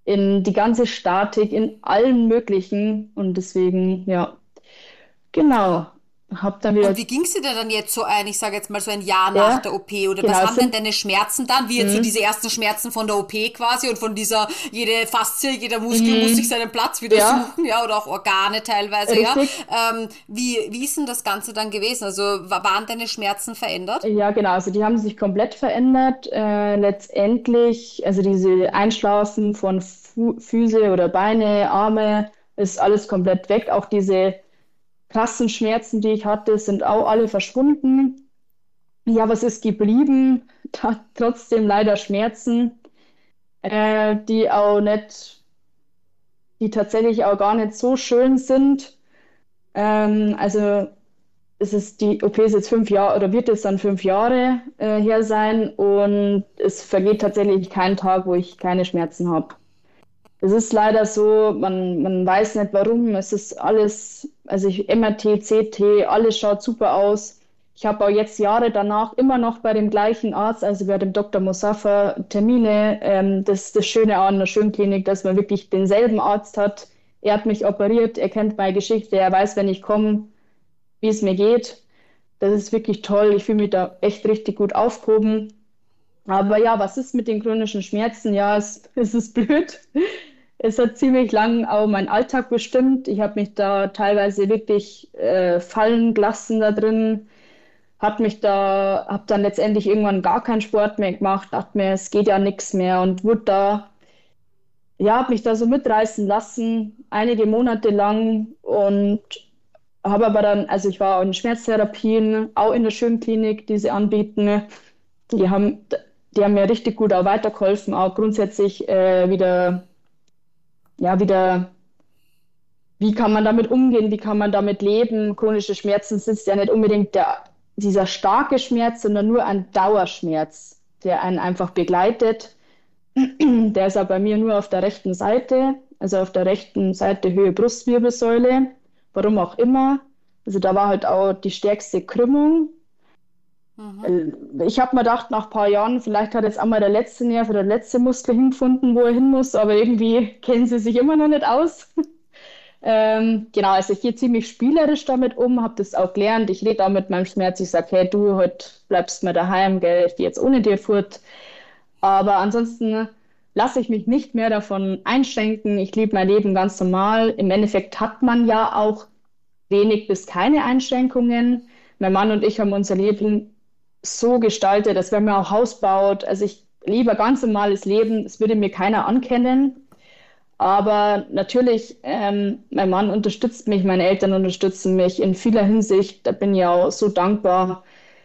in die ganze Statik, in allen möglichen. Und deswegen, ja, genau, hab dann Und wieder, wie ging es dir dann jetzt so ein, ich sage jetzt mal so ein Jahr nach ja, der OP? Oder was genau, haben denn deine Schmerzen dann? Wie jetzt so mhm, diese ersten Schmerzen von der OP quasi und von dieser, jede Faszie, jeder Muskel muss sich mhm, seinen Platz wieder ja, suchen, ja, oder auch Organe teilweise, ja. richtig. Wie ist denn das Ganze dann gewesen? Also waren deine Schmerzen verändert? Ja, genau. Also die haben sich komplett verändert. Letztendlich, also diese Einschlafen von Füße oder Beine, Arme, ist alles komplett weg. Auch diese krassen Schmerzen, die ich hatte, sind auch alle verschwunden. Ja, was ist geblieben? Trotzdem leider Schmerzen, die auch nicht, die tatsächlich auch gar nicht so schön sind. Also die OP ist jetzt 5 Jahre oder wird jetzt dann 5 Jahre her sein und es vergeht tatsächlich kein Tag, wo ich keine Schmerzen habe. Es ist leider so, man weiß nicht warum. Es ist alles, also MRT, CT, alles schaut super aus. Ich habe auch jetzt Jahre danach immer noch bei dem gleichen Arzt, also bei dem Dr. Mosaffa, Termine. Das ist das Schöne an der Schönklinik, dass man wirklich denselben Arzt hat. Er hat mich operiert, er kennt meine Geschichte, er weiß, wenn ich komme, wie es mir geht. Das ist wirklich toll. Ich fühle mich da echt richtig gut aufgehoben. Aber ja, was ist mit den chronischen Schmerzen? Ja, es ist blöd. Es hat ziemlich lang auch meinen Alltag bestimmt. Ich habe mich da teilweise wirklich fallen gelassen da drin. Habe dann letztendlich irgendwann gar keinen Sport mehr gemacht. Dachte mir, es geht ja nichts mehr und wurde da, ja, habe mich da so mitreißen lassen, einige Monate lang und habe aber dann, also ich war auch in Schmerztherapien, auch in der Schönklinik, die sie anbieten. Die haben, die haben mir richtig gut auch weitergeholfen, auch grundsätzlich wieder, wie kann man damit umgehen, wie kann man damit leben. Chronische Schmerzen sind ja nicht unbedingt dieser starke Schmerz, sondern nur ein Dauerschmerz, der einen einfach begleitet. Der ist aber bei mir nur auf der rechten Seite, also auf der rechten Seite Höhe Brustwirbelsäule, warum auch immer. Also da war halt auch die stärkste Krümmung. Mhm. Äh, Ich habe mir gedacht, nach ein paar Jahren, vielleicht hat jetzt einmal der letzte Nerv oder der letzte Muskel hingefunden, wo er hin muss, aber irgendwie kennen sie sich immer noch nicht aus. Genau, also ich gehe ziemlich spielerisch damit um, habe das auch gelernt. Ich rede auch mit meinem Schmerz. Ich sage, hey, du, heute bleibst mal daheim, gell, ich gehe jetzt ohne dir fort. Aber ansonsten lasse ich mich nicht mehr davon einschränken. Ich lebe mein Leben ganz normal. Im Endeffekt hat man ja auch wenig bis keine Einschränkungen. Mein Mann und ich haben unser Leben so gestaltet, dass wenn man auch Haus baut, also ich lebe ein ganz normales Leben, das würde mir keiner ankennen. Aber natürlich, mein Mann unterstützt mich, meine Eltern unterstützen mich in vieler Hinsicht. Da bin ich auch so dankbar.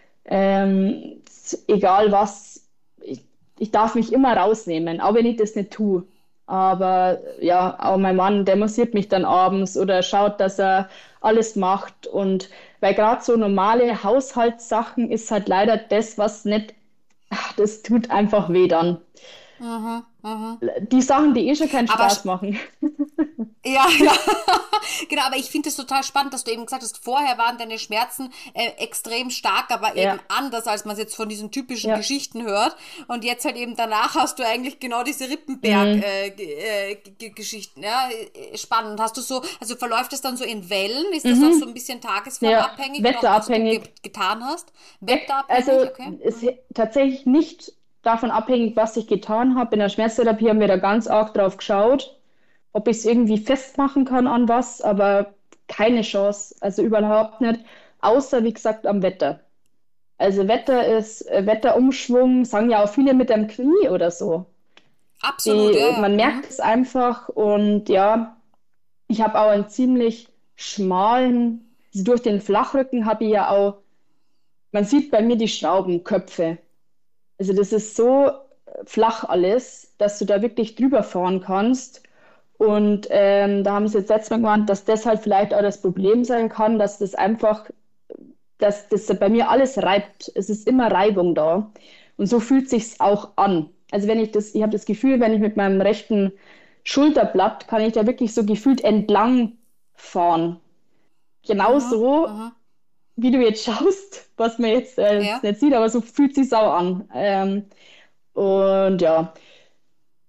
Egal was, ich darf mich immer rausnehmen, auch wenn ich das nicht tue. Aber ja, auch mein Mann, der massiert mich dann abends oder schaut, dass er alles macht. Und weil gerade so normale Haushaltssachen ist halt leider das, was nicht, das tut einfach weh dann. Mhm. Mhm. Die Sachen, die eh schon keinen Aber Spaß machen. ja, ja, genau, aber ich finde es total spannend, dass du eben gesagt hast, vorher waren deine Schmerzen extrem stark, aber eben Ja, anders, als man es jetzt von diesen typischen ja. Geschichten hört. Und jetzt halt eben danach hast du eigentlich genau diese Mhm. Rippenberg-Geschichten, ja, spannend. Hast du so, also verläuft es dann so in Wellen? Ist das auch so Mhm. ein bisschen Ja, tagesformabhängig oder auch was du wetterabhängig. getan hast? Also Wetterabhängig, okay? es ist tatsächlich nicht davon abhängig, was ich getan habe. In der Schmerztherapie haben wir da ganz arg drauf geschaut, ob ich es irgendwie festmachen kann an was, aber keine Chance, also überhaupt nicht, außer wie gesagt am Wetter. Also Wetter ist Wetterumschwung, sagen ja auch viele mit dem Knie oder so. Absolut, ja, ja. Man Mhm. merkt es einfach und ja, ich habe auch einen ziemlich schmalen, also durch den Flachrücken habe ich ja auch, man sieht bei mir die Schraubenköpfe. Also das ist so flach alles, dass du da wirklich drüber fahren kannst. Und da haben sie jetzt letztes Mal gemeint, dass das halt vielleicht auch das Problem sein kann, dass das einfach, dass das bei mir alles reibt. Es ist immer Reibung da. Und so fühlt sich's auch an. Also ich habe das Gefühl, wenn ich mit meinem rechten Schulterblatt kann ich da wirklich so gefühlt entlang fahren. Mhm. Genauso, Mhm. wie du jetzt schaust, was man jetzt Ja. nicht sieht, aber so fühlt sich's auch an. Und ja.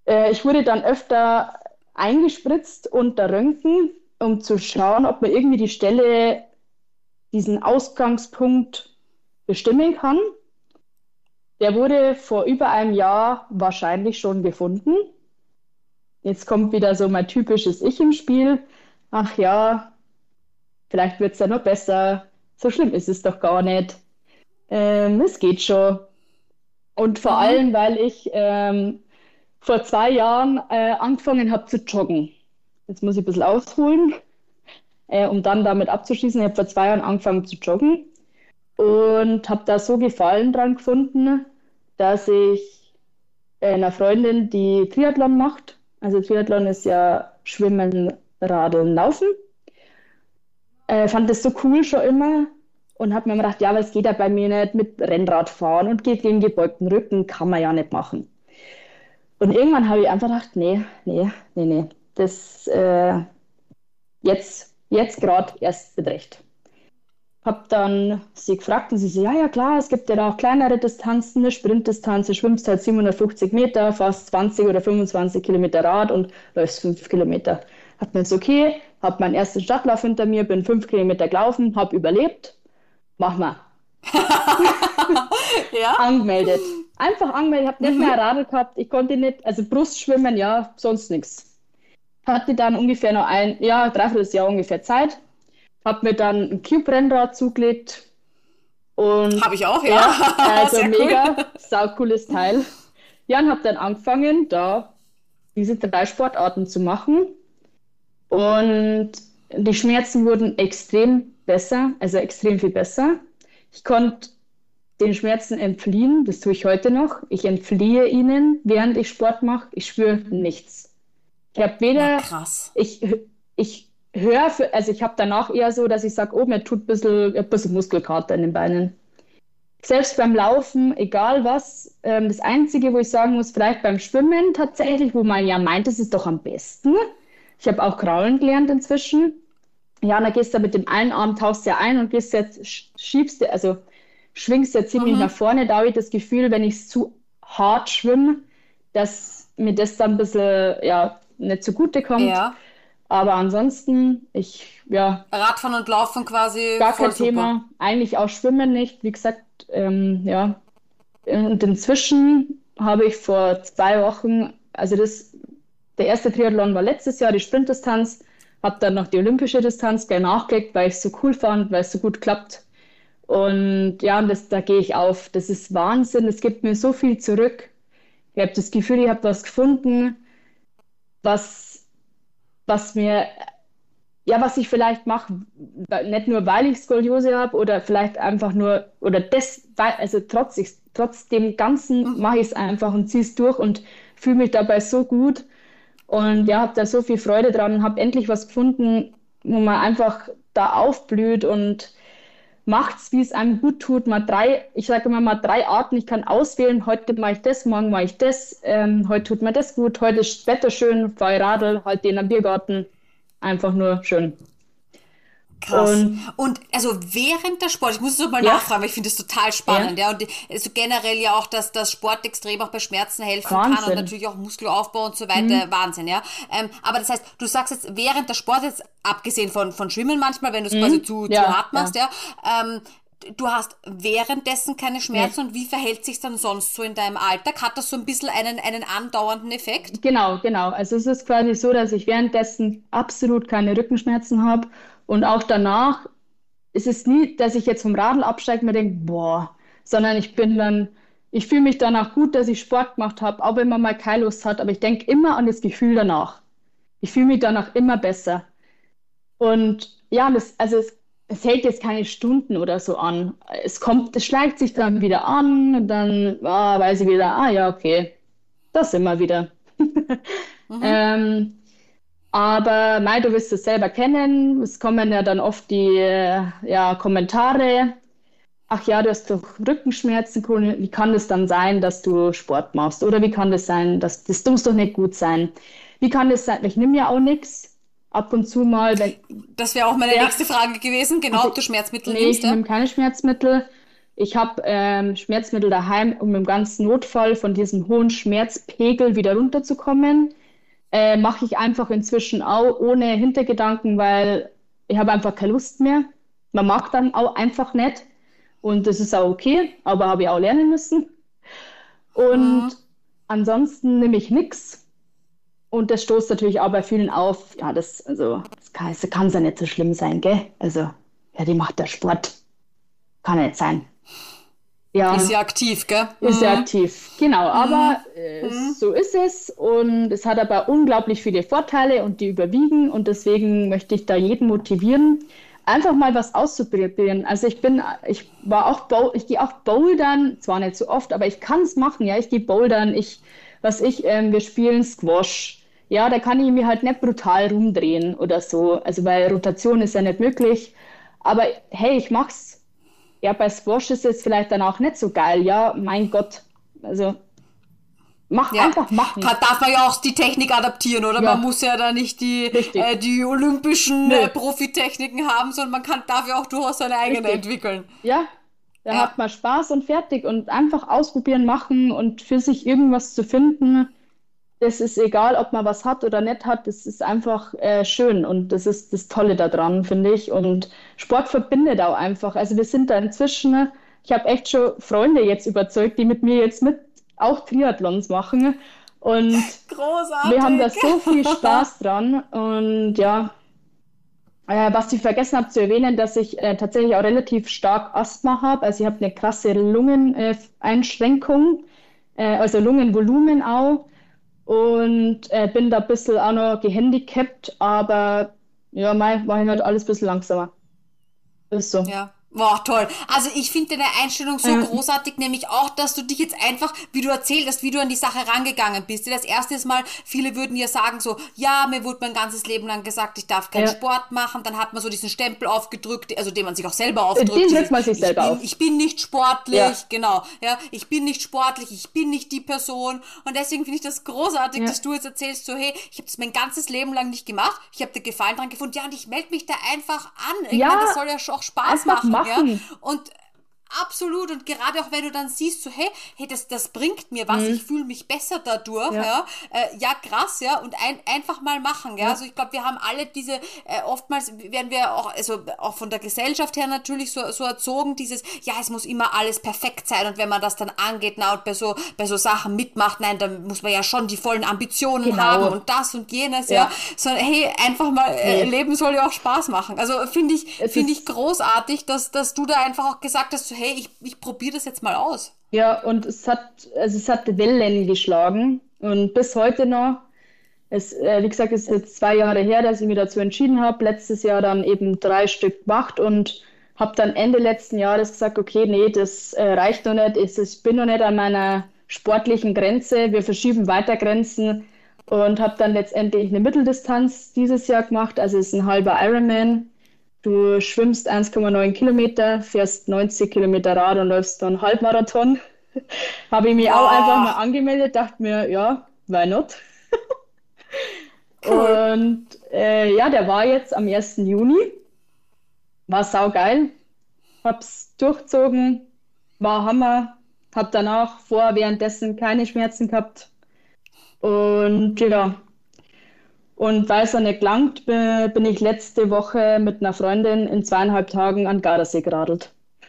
Ich wurde dann öfter eingespritzt unter Röntgen, um zu schauen, ob man irgendwie die Stelle, diesen Ausgangspunkt bestimmen kann. Der wurde vor über einem Jahr wahrscheinlich schon gefunden. Jetzt kommt wieder so mein typisches Ich im Spiel. Ach ja, vielleicht wird es ja noch besser. So schlimm ist es doch gar nicht. Es geht schon. Und vor Mhm. allem, weil ich vor 2 Jahren angefangen habe zu joggen. Jetzt muss ich ein bisschen ausholen, um dann damit abzuschließen. Ich habe vor 2 Jahren angefangen zu joggen und habe da so Gefallen dran gefunden, dass ich einer Freundin, die Triathlon macht, also Triathlon ist ja Schwimmen, Radeln, Laufen, fand das so cool schon immer und habe mir gedacht, ja, aber es geht ja bei mir nicht mit Rennradfahren und geht gegen gebeugten Rücken, kann man ja nicht machen. Und irgendwann habe ich einfach gedacht, nee, nee, nee, nee, das jetzt gerade erst mit recht. Hab dann sie gefragt und sie so, ja, ja klar, es gibt ja da auch kleinere Distanzen, eine Sprintdistanz, du schwimmst halt 750 Meter, fast 20 oder 25 Kilometer Rad und läufst 5 Kilometer. Hab mir so, okay, hab meinen ersten Stadtlauf hinter mir, bin 5 Kilometer gelaufen, hab überlebt, mach mal. Ja. Angemeldet. Einfach angemeldet, hab nicht mehr Mhm. ein Radl gehabt, ich konnte nicht, also Brustschwimmen, ja, sonst nichts. Hatte dann ungefähr noch ja, dreiviertel Jahr ungefähr Zeit, hab mir dann ein Cube-Rennrad zugelegt. Und Habe ich auch, ja. ja, also Sehr cool. mega, saucooles Teil. Ja, und habe dann angefangen, da diese 3 Sportarten zu machen. Und die Schmerzen wurden extrem besser, also extrem viel besser. Ich konnte den Schmerzen entfliehen, das tue ich heute noch. Ich entfliehe ihnen, während ich Sport mache. Ich spüre nichts. Ich habe Na weder, krass. ich höre, also ich habe danach eher so, dass ich sage, oh, mir tut ein bisschen Muskelkater in den Beinen. Selbst beim Laufen, egal was, das Einzige, wo ich sagen muss, vielleicht beim Schwimmen tatsächlich, wo man ja meint, das ist doch am besten. Ich habe auch Kraulen gelernt inzwischen. Ja, und da gehst du mit dem einen Arm, tauchst ja ein und gehst jetzt, schiebst du, also schwingst ja ziemlich nach Mhm. vorne. Da habe ich das Gefühl, wenn ich zu hart schwimme, dass mir das dann ein bisschen, ja, nicht zugute kommt. Ja. Aber ansonsten, ja, Radfahren und Laufen quasi gar voll kein super. Thema. Eigentlich auch Schwimmen nicht. Wie gesagt, ja. Und inzwischen habe ich vor 2 Wochen, der erste Triathlon war letztes Jahr, die Sprintdistanz, habe dann noch die olympische Distanz gleich nachgelegt, weil ich es so cool fand, weil es so gut klappt. Und ja, und da gehe ich auf. Das ist Wahnsinn. Es gibt mir so viel zurück. Ich habe das Gefühl, ich habe was gefunden, was, was mir ja, was ich vielleicht mache, nicht nur weil ich Skoliose habe oder vielleicht einfach nur, oder also trotz dem Ganzen Mhm. mache ich es einfach und ziehe es durch und fühle mich dabei so gut und ja, habe da so viel Freude dran und habe endlich was gefunden, wo man einfach da aufblüht und macht's, wie es einem gut tut. Ich sage immer mal 3 Arten, ich kann auswählen, heute mache ich das, morgen mache ich das, heute tut mir das gut, heute ist das Wetter schön, fahre ich Radl, halt in den Biergarten, einfach nur schön. Krass. Und Und also während der Sport, ich muss so mal ja, nachfragen, weil ich finde das total ja, spannend, ja. Und also generell ja auch, dass das Sport extrem auch bei Schmerzen helfen kann und Wahnsinn. natürlich auch Muskelaufbau und so Hm, weiter. Wahnsinn, ja. Aber das heißt, du sagst jetzt während der Sport, jetzt abgesehen von Schwimmen manchmal, wenn du es quasi zu ja, hart machst, ja, ja, du hast währenddessen keine Schmerzen nee. und wie verhält sich dann sonst so in deinem Alltag? Hat das so ein bisschen einen andauernden Effekt? Genau, genau. Also es ist quasi so, dass ich währenddessen absolut keine Rückenschmerzen habe und auch danach ist es nie, dass ich jetzt vom Radl absteige und mir denke, boah, sondern ich fühle mich danach gut, dass ich Sport gemacht habe, auch wenn man mal keine Lust hat, aber ich denke immer an das Gefühl danach. Ich fühle mich danach immer besser. Und ja, es hält jetzt keine Stunden oder so an. Es schleicht sich dann wieder an und dann weiß ich wieder, ah ja, okay, das sind wir wieder. Mhm. Ähm, aber Mai, du wirst es selber kennen. Es kommen ja dann oft die ja, Kommentare. Ach ja, du hast doch Rückenschmerzen. Wie kann das dann sein, dass du Sport machst? Oder wie kann das sein, das muss doch nicht gut sein? Wie kann das sein? Ich nehme ja auch nichts. Ab und zu mal, Das wäre auch meine ja, nächste Frage gewesen, genau, also ob du Schmerzmittel nee, ich nimmst, ja? nehme keine Schmerzmittel. Ich habe Schmerzmittel daheim, um im ganzen Notfall von diesem hohen Schmerzpegel wieder runterzukommen. Mache ich einfach inzwischen auch ohne Hintergedanken, weil ich habe einfach keine Lust mehr. Man mag dann auch einfach nicht und das ist auch okay, aber habe ich auch lernen müssen. Und Mhm. ansonsten nehme ich nichts und das stoßt natürlich auch bei vielen auf. Ja, das kann ja nicht so schlimm sein, gell? Also, ja, die macht der Sport, kann nicht sein. Ist Ja, ja aktiv, gell? ist sehr Mhm. aktiv, genau, aber Mhm. Mhm. so ist es und es hat aber unglaublich viele Vorteile und die überwiegen und deswegen möchte ich da jeden motivieren, einfach mal was auszuprobieren. Also ich gehe auch bouldern, zwar nicht so oft, aber ich kann es machen, ja, ich gehe bouldern, wir spielen Squash. Ja, da kann ich mich halt nicht brutal rumdrehen oder so, also weil Rotation ist ja nicht möglich, aber hey, ich mach's. Ja, bei Squash ist es vielleicht dann auch nicht so geil. Ja, mein Gott. Also Ja, einfach machen. darf man ja auch die Technik adaptieren, oder? Man Ja, muss ja da nicht richtig. die olympischen Nö, Profitechniken haben, sondern man kann dafür auch durchaus seine eigene richtig. entwickeln. Ja, da Ja, hat man Spaß und fertig und einfach ausprobieren, machen und für sich irgendwas zu finden. Das ist egal, ob man was hat oder nicht hat. Das ist einfach schön und das ist das Tolle daran, finde ich. Und Sport verbindet auch einfach. Also wir sind da inzwischen, ne, ich habe echt schon Freunde jetzt überzeugt, die mit mir jetzt mit auch Triathlons machen. Und wir haben da großartig. so viel Spaß dran. Und ja, was ich vergessen habe zu erwähnen, dass ich tatsächlich auch relativ stark Asthma habe. Also ich habe eine krasse Lungeneinschränkung, also Lungenvolumen auch. Und bin da ein bisschen auch noch gehandicapt, aber ja, mache ich halt alles ein bisschen langsamer. Ist so. Ja. Boah, toll. Also ich finde deine Einstellung so Äh, großartig, nämlich auch, dass du dich jetzt einfach, wie du erzählt hast, wie du an die Sache rangegangen bist. Das erste Mal, viele würden ja sagen so, ja, mir wurde mein ganzes Leben lang gesagt, ich darf keinen ja, Sport machen. Dann hat man so diesen Stempel aufgedrückt, also den man sich auch selber aufdrückt, den drückt dieses, man sich selber auf. ich bin nicht Ja, sportlich, genau, ja, ich bin nicht sportlich, ich bin nicht die Person. Und deswegen finde ich das großartig, ja, dass du jetzt erzählst, so, hey, ich habe das mein ganzes Leben lang nicht gemacht, ich habe da Gefallen dran gefunden, ja, und ich melde mich da einfach an. Ich meine, das ja, soll ja auch Spaß einfach machen, ja. machen. Und absolut, und gerade auch wenn du dann siehst, so, hey, das bringt mir was, ich Mhm. fühle mich besser dadurch, Ja, ja, ja, krass, ja, und einfach mal machen, ja, ja, also ich glaube, wir haben alle diese, oftmals werden wir auch, also auch von der Gesellschaft her natürlich so erzogen, dieses, ja, es muss immer alles perfekt sein und wenn man das dann angeht, na, und bei so Sachen mitmacht, nein, dann muss man ja schon die vollen Ambitionen haben genau. und das und jenes, ja, Ja, sondern hey, einfach mal, nee, Leben soll ja auch Spaß machen, also es finde ich ist, großartig, dass du da einfach auch gesagt hast, so, hey, ich probiere das jetzt mal aus. ja, und es hat Wellen geschlagen und bis heute noch. Wie gesagt, es ist jetzt 2 Jahre her, dass ich mich dazu entschieden habe. Letztes Jahr dann eben 3 Stück gemacht und habe dann Ende letzten Jahres gesagt, okay, nee, das reicht noch nicht. Ich bin noch nicht an meiner sportlichen Grenze. Wir verschieben weiter Grenzen und habe dann letztendlich eine Mitteldistanz dieses Jahr gemacht. Also es ist ein halber Ironman. Du schwimmst 1,9 Kilometer, fährst 90 Kilometer Rad und läufst dann Halbmarathon. Habe ich mich auch einfach mal Boah, angemeldet, dachte mir, ja, why not? cool. Und ja, der war jetzt am 1. Juni, war saugeil, hab's durchgezogen, war Hammer, hab danach währenddessen keine Schmerzen gehabt. Und ja, und weil es dann nicht langt, bin ich letzte Woche mit einer Freundin in 2,5 Tagen an Gardasee geradelt.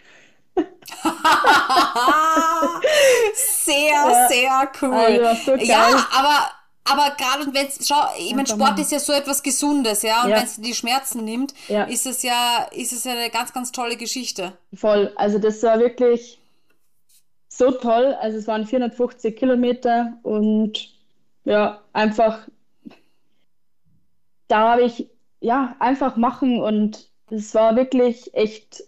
Sehr, Ja, sehr also cool. war so Ja, geil. aber gerade und wenn es, schau, ich mein, Einfach Sport machen. ist ja so etwas Gesundes, ja, und wenn Ja, es die Schmerzen nimmt, ja, ist es ja eine ganz, ganz tolle Geschichte. voll. Also das war wirklich so toll. Also es waren 450 Kilometer und ja, einfach, da habe ich ja einfach machen und es war wirklich echt,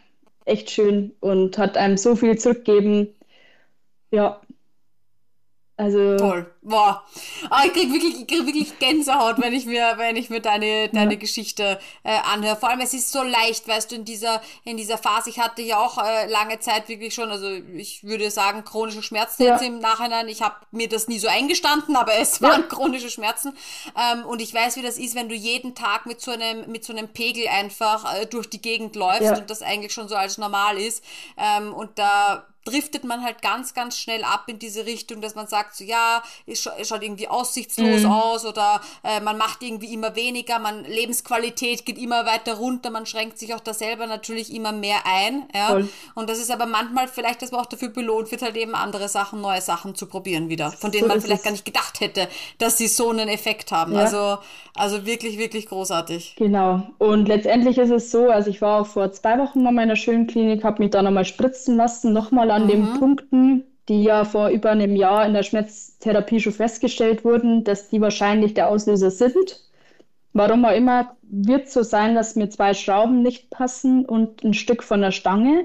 echt schön und hat einem so viel zurückgegeben. Ja, Also, Toll. Boah. Ah, ich krieg wirklich Gänsehaut, wenn ich mir deine ja, Geschichte anhöre. Vor allem, es ist so leicht, weißt du, in dieser Phase, ich hatte ja auch lange Zeit wirklich schon, also ich würde sagen, chronische Schmerzen jetzt ja, im Nachhinein. Ich habe mir das nie so eingestanden, aber es ja, waren chronische Schmerzen. Und ich weiß, wie das ist, wenn du jeden Tag mit so einem Pegel einfach durch die Gegend läufst ja, und das eigentlich schon so als normal ist. Und da driftet man halt ganz schnell ab in diese Richtung, dass man sagt, so ja, es schaut irgendwie aussichtslos mm, aus oder man macht irgendwie immer weniger, Lebensqualität geht immer weiter runter, man schränkt sich auch da selber natürlich immer mehr ein, ja. voll. Und das ist aber manchmal vielleicht, dass man auch dafür belohnt wird, halt eben andere Sachen, neue Sachen zu probieren wieder, von denen So man ist vielleicht gar es. nicht gedacht hätte, dass sie so einen Effekt haben. Ja. Also wirklich großartig. Genau. Und letztendlich ist es so, also ich war auch vor 2 Wochen nochmal in der Schönklinik, habe mich da nochmal spritzen lassen, nochmal an den Mhm. Punkten, die ja vor über einem Jahr in der Schmerztherapie schon festgestellt wurden, dass die wahrscheinlich der Auslöser sind. Warum auch immer, wird so sein, dass mir 2 Schrauben nicht passen und ein Stück von der Stange.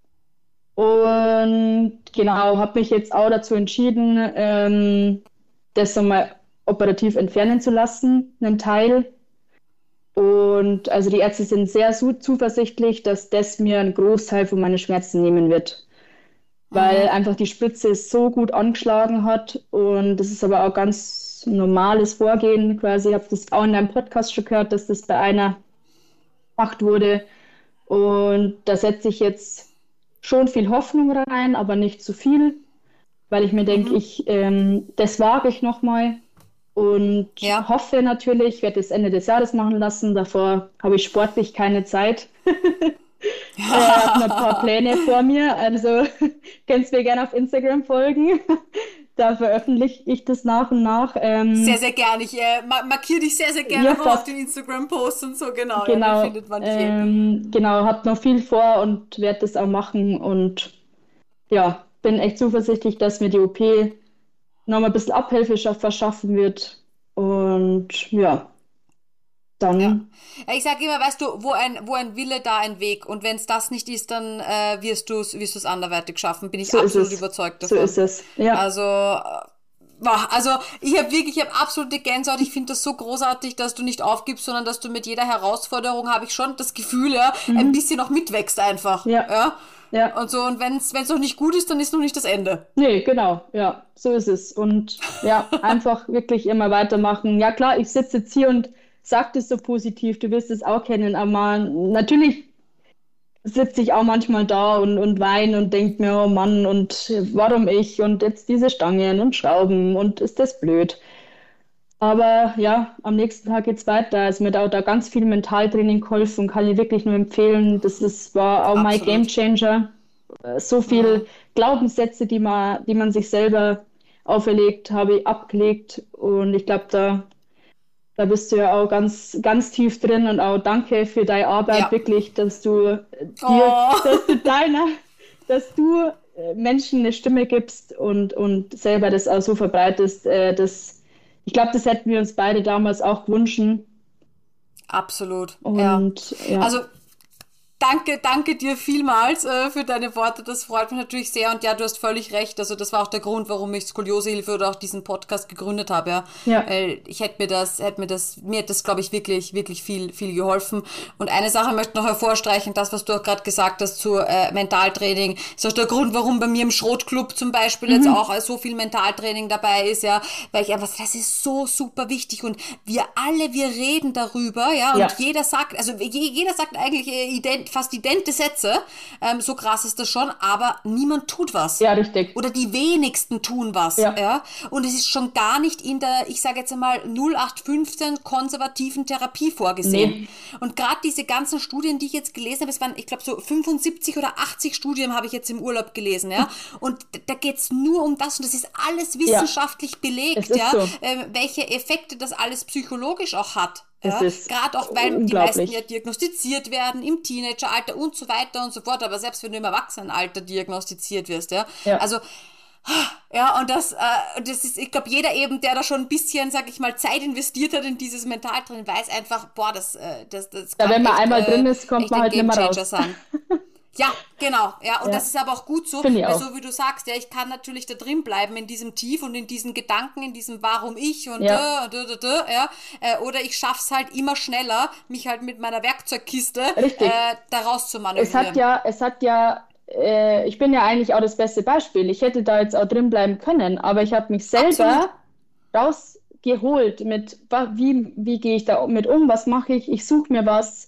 Und genau, habe mich jetzt auch dazu entschieden, das nochmal operativ entfernen zu lassen, einen Teil. Und also die Ärzte sind sehr zuversichtlich, dass das mir einen Großteil von meinen Schmerzen nehmen wird, weil Mhm. einfach die Spitze so gut angeschlagen hat. Und das ist aber auch ganz normales Vorgehen quasi. Ich habe das auch in deinem Podcast schon gehört, dass das bei einer gemacht wurde. Und da setze ich jetzt schon viel Hoffnung rein, aber nicht zu viel, weil ich mir denke, Mhm. das wage ich nochmal und Ja. hoffe natürlich, ich werde es Ende des Jahres machen lassen. Davor habe ich sportlich keine Zeit. Habe noch ein paar Pläne vor mir, also kannst mir gerne auf Instagram folgen. Da veröffentliche ich das nach und nach. Sehr, sehr gerne. Ich markiere dich sehr, sehr Ja, gerne auch auf passt. den Instagram-Posts und so, genau. Ja, dann Genau, findet man dich eh. genau, habe noch viel vor und werde das auch machen und ja, bin echt zuversichtlich, dass mir die OP noch mal ein bisschen Abhilfe verschaffen wird. Und ja, Ja. dann, Ja, ich sage immer, weißt du, wo ein Wille, da ein Weg. Und wenn es das nicht ist, dann wirst du's anderweitig schaffen. Bin ich so ist absolut es. überzeugt So davon. ist es. Ja, Also, also ich habe absolute Gänsehaut. Ich finde das so großartig, dass du nicht aufgibst, sondern dass du mit jeder Herausforderung, habe ich schon das Gefühl, ja, ein mhm. bisschen noch mitwächst einfach. Ja, Ja. ja. Und so, und wenn's noch nicht gut ist, dann ist noch nicht das Ende. Nee, genau. Ja, so ist es. Und ja, einfach wirklich immer weitermachen. Ja, klar, ich sitze jetzt hier und sage das so positiv. Du wirst es auch kennen, aber natürlich sitze ich auch manchmal da und weine und denke mir, oh Mann, und warum ich? Und jetzt diese Stangen und Schrauben und ist das blöd? Aber ja, am nächsten Tag geht's weiter. Also mir da ganz viel Mentaltraining geholfen, kann ich wirklich nur empfehlen. War auch mein Absolut. Gamechanger. So Mhm. viel Glaubenssätze, die man sich selber auferlegt, habe ich abgelegt. Und ich glaube, da bist du ja auch ganz tief drin und auch danke für deine Arbeit, Ja. wirklich, dass du dir, Oh. dass du deiner, dass du Menschen eine Stimme gibst und selber das auch so verbreitest. Ich glaube, das hätten wir uns beide damals auch gewünscht. Absolut, ja. Und ja, Also danke dir vielmals für deine Worte. Das freut mich natürlich sehr. Und ja, du hast völlig recht. Also das war auch der Grund, warum ich Skoliosehilfe oder auch diesen Podcast gegründet habe. Ja, ja, weil mir hat das, glaube ich, wirklich viel geholfen. Und eine Sache möchte ich noch hervorstreichen, das, was du auch gerade gesagt hast zu Mentaltraining, ist auch der Grund, warum bei mir im Schrotclub zum Beispiel jetzt mhm. auch so viel Mentaltraining dabei ist, ja, weil ich einfach, das ist so super wichtig und wir reden darüber, ja, und Ja, jeder sagt, also jeder sagt eigentlich fast idente Sätze, so krass ist das schon, aber niemand tut was. ja, richtig. Oder die wenigsten tun was, Ja, ja. Und es ist schon gar nicht in der, ich sage jetzt einmal, 0815 konservativen Therapie vorgesehen. nee, Und gerade diese ganzen Studien, die ich jetzt gelesen habe, es waren, ich glaube, so 75 oder 80 Studien habe ich jetzt im Urlaub gelesen, ja. Und da geht's nur um das und das ist alles ja, wissenschaftlich es belegt, ist ja, so. welche Effekte das alles psychologisch auch hat. Es Ja, ist gerade auch, weil die meisten ja unglaublich. diagnostiziert werden im Teenageralter und so weiter und so fort, aber selbst wenn du im Erwachsenenalter diagnostiziert wirst, ja, Ja. also ja, und das ist, ich glaube, jeder eben, der da schon ein bisschen, sag ich mal, Zeit investiert hat in dieses Mentaltraining, weiß einfach, boah, das Da, kann wenn man einmal drin ist, kommt echt man ein halt nicht mehr Gamechanger raus. sein. Ja, genau. Ja, und Ja, das ist aber auch gut so, finde ich weil auch. so wie du sagst, ja, ich kann natürlich da drin bleiben in diesem Tief und in diesen Gedanken, in diesem Warum ich Ja, ja, oder ich schaff's halt immer schneller, mich halt mit meiner Werkzeugkiste richtig. da raus zu manövrieren. Ich bin ja eigentlich auch das beste Beispiel. Ich hätte da jetzt auch drin bleiben können, aber ich habe mich Absolut. selber rausgeholt wie gehe ich da mit um, was mache ich? Ich suche mir was,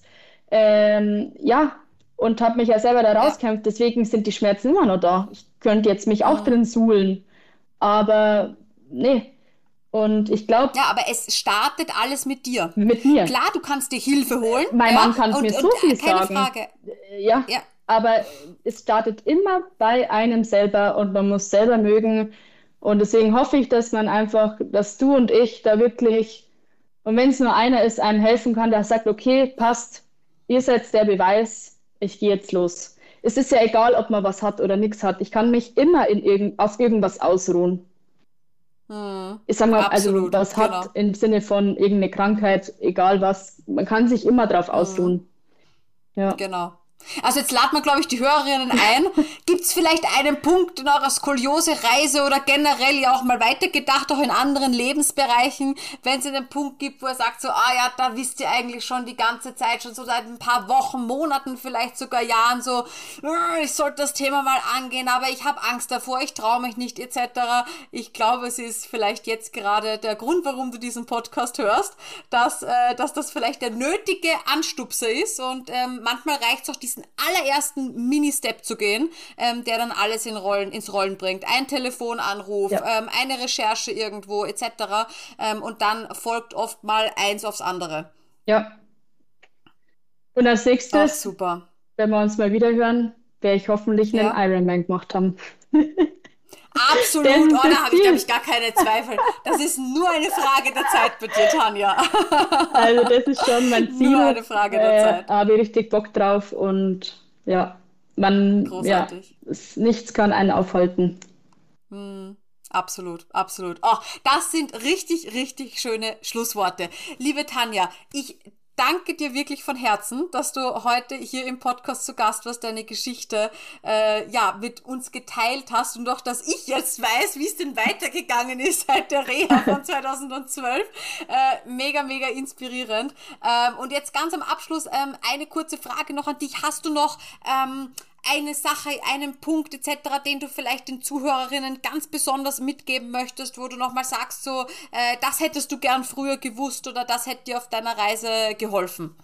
ja, und habe mich ja selber da Ja. rauskämpft. Deswegen sind die Schmerzen immer noch da. Ich könnte jetzt mich auch Mhm. drin suhlen, aber nee. Und ich glaube, Ja, aber es startet alles mit dir. mit mir. Klar, du kannst dir Hilfe holen, Mein ja, Mann kann mir so und viel keine sagen. Frage. Ja, Ja. aber es startet immer bei einem selber und man muss selber mögen. Und deswegen hoffe ich, dass man einfach, dass du und ich da wirklich, und wenn es nur einer ist, einem helfen kann, der sagt, okay, passt, ihr seid der Beweis, ich gehe jetzt los. Es ist ja egal, ob man was hat oder nichts hat. Ich kann mich immer auf irgendwas ausruhen. Mhm. Ich sag mal, also Absolut, was hat genau. im Sinne von irgendeine Krankheit, egal was, man kann sich immer drauf Mhm. ausruhen. Ja. Genau. Also jetzt laden wir, glaube ich, die Hörerinnen ein. Gibt es vielleicht einen Punkt in eurer Skoliose-Reise oder generell ja auch mal weitergedacht, auch in anderen Lebensbereichen, wenn es einen Punkt gibt, wo ihr sagt so, ah ja, da wisst ihr eigentlich schon die ganze Zeit, schon so seit ein paar Wochen, Monaten, vielleicht sogar Jahren so, ich sollte das Thema mal angehen, aber ich habe Angst davor, ich traue mich nicht, etc. Ich glaube, es ist vielleicht jetzt gerade der Grund, warum du diesen Podcast hörst, dass das vielleicht der nötige Anstupser ist und manchmal reicht es auch, diesen allerersten Mini-Step zu gehen, der dann alles ins Rollen bringt. Ein Telefonanruf, Ja. eine Recherche irgendwo etc. Und dann folgt oft mal eins aufs andere. Ja. Und als Ach, nächstes, super. wenn wir uns mal wieder hören, werde ich hoffentlich einen Ja. Ironman gemacht haben. Das Absolut. Oh, ist das da habe ich, glaube Ziel. ich, gar keine Zweifel. Das ist nur eine Frage der Zeit bei dir, Tanja. Also das ist schon mein Nur Ziel. eine Frage der Zeit. Habe ich richtig Bock drauf und ja, Großartig. nichts kann einen aufhalten. Hm, absolut, absolut. Oh, das sind richtig, richtig schöne Schlussworte. Liebe Tanja, ich danke dir wirklich von Herzen, dass du heute hier im Podcast zu Gast warst, deine Geschichte ja mit uns geteilt hast und auch, dass ich jetzt weiß, wie es denn weitergegangen ist seit der Reha von 2012. Mega, mega inspirierend. Und jetzt ganz am Abschluss eine kurze Frage noch an dich. Hast du noch eine Sache, einen Punkt etc., den du vielleicht den Zuhörerinnen ganz besonders mitgeben möchtest, wo du nochmal sagst, so, das hättest du gern früher gewusst oder das hätte dir auf deiner Reise geholfen?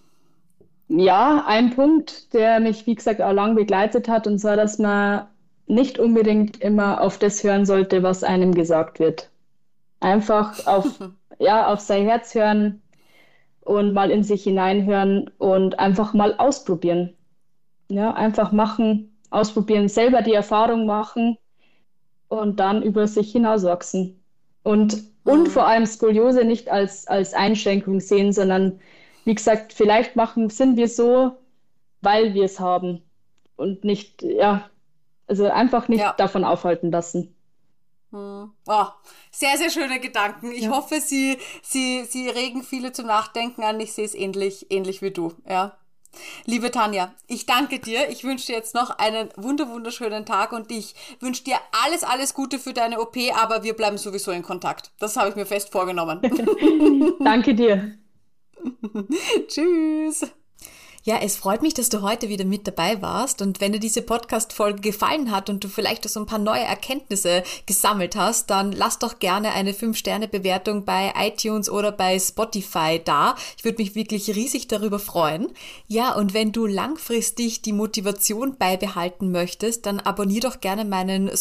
Ja, ein Punkt, der mich, wie gesagt, auch lang begleitet hat, und zwar, dass man nicht unbedingt immer auf das hören sollte, was einem gesagt wird. Einfach auf sein Herz hören und mal in sich hineinhören und einfach mal ausprobieren. Ja, einfach machen, ausprobieren, selber die Erfahrung machen und dann über sich hinauswachsen. Und vor Hm, allem Skoliose nicht als Einschränkung sehen, sondern wie gesagt, sind wir so, weil wir es haben und nicht, ja, also einfach nicht ja. davon aufhalten lassen. Hm. Oh, sehr, sehr schöne Gedanken. Ich Ja. hoffe, sie regen viele zum Nachdenken an. Ich sehe es ähnlich wie du. Ja. Liebe Tanja, ich danke dir. Ich wünsche dir jetzt noch einen wunderschönen Tag und ich wünsche dir alles Gute für deine OP, aber wir bleiben sowieso in Kontakt. Das habe ich mir fest vorgenommen. Danke dir. Tschüss. Ja, es freut mich, dass du heute wieder mit dabei warst und wenn dir diese Podcast-Folge gefallen hat und du vielleicht so ein paar neue Erkenntnisse gesammelt hast, dann lass doch gerne eine 5-Sterne-Bewertung bei iTunes oder bei Spotify da. Ich würde mich wirklich riesig darüber freuen. Ja, und wenn du langfristig die Motivation beibehalten möchtest, dann abonnier doch gerne meinen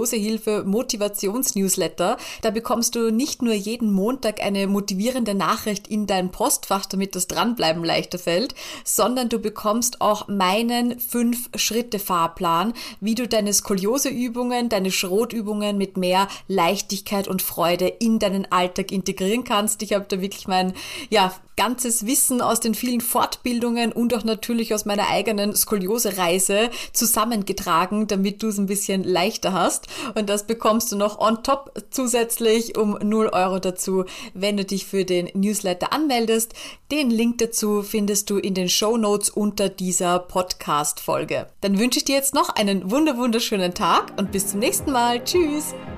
Skoliosehilfe-Motivations-Newsletter. Da bekommst du nicht nur jeden Montag eine motivierende Nachricht in dein Postfach, damit das Dranbleiben leichter fällt, sondern du bekommst auch meinen 5-Schritte-Fahrplan, wie du deine Skoliose-Übungen, deine Schrotübungen mit mehr Leichtigkeit und Freude in deinen Alltag integrieren kannst. Ich habe da wirklich mein ganzes Wissen aus den vielen Fortbildungen und auch natürlich aus meiner eigenen Skoliose-Reise zusammengetragen, damit du es ein bisschen leichter hast. Und das bekommst du noch on top zusätzlich um 0 Euro dazu, wenn du dich für den Newsletter anmeldest. Den Link dazu findest du in den Shownotes Shownotes unter dieser Podcast-Folge. Dann wünsche ich dir jetzt noch einen wunderschönen Tag und bis zum nächsten Mal. Tschüss!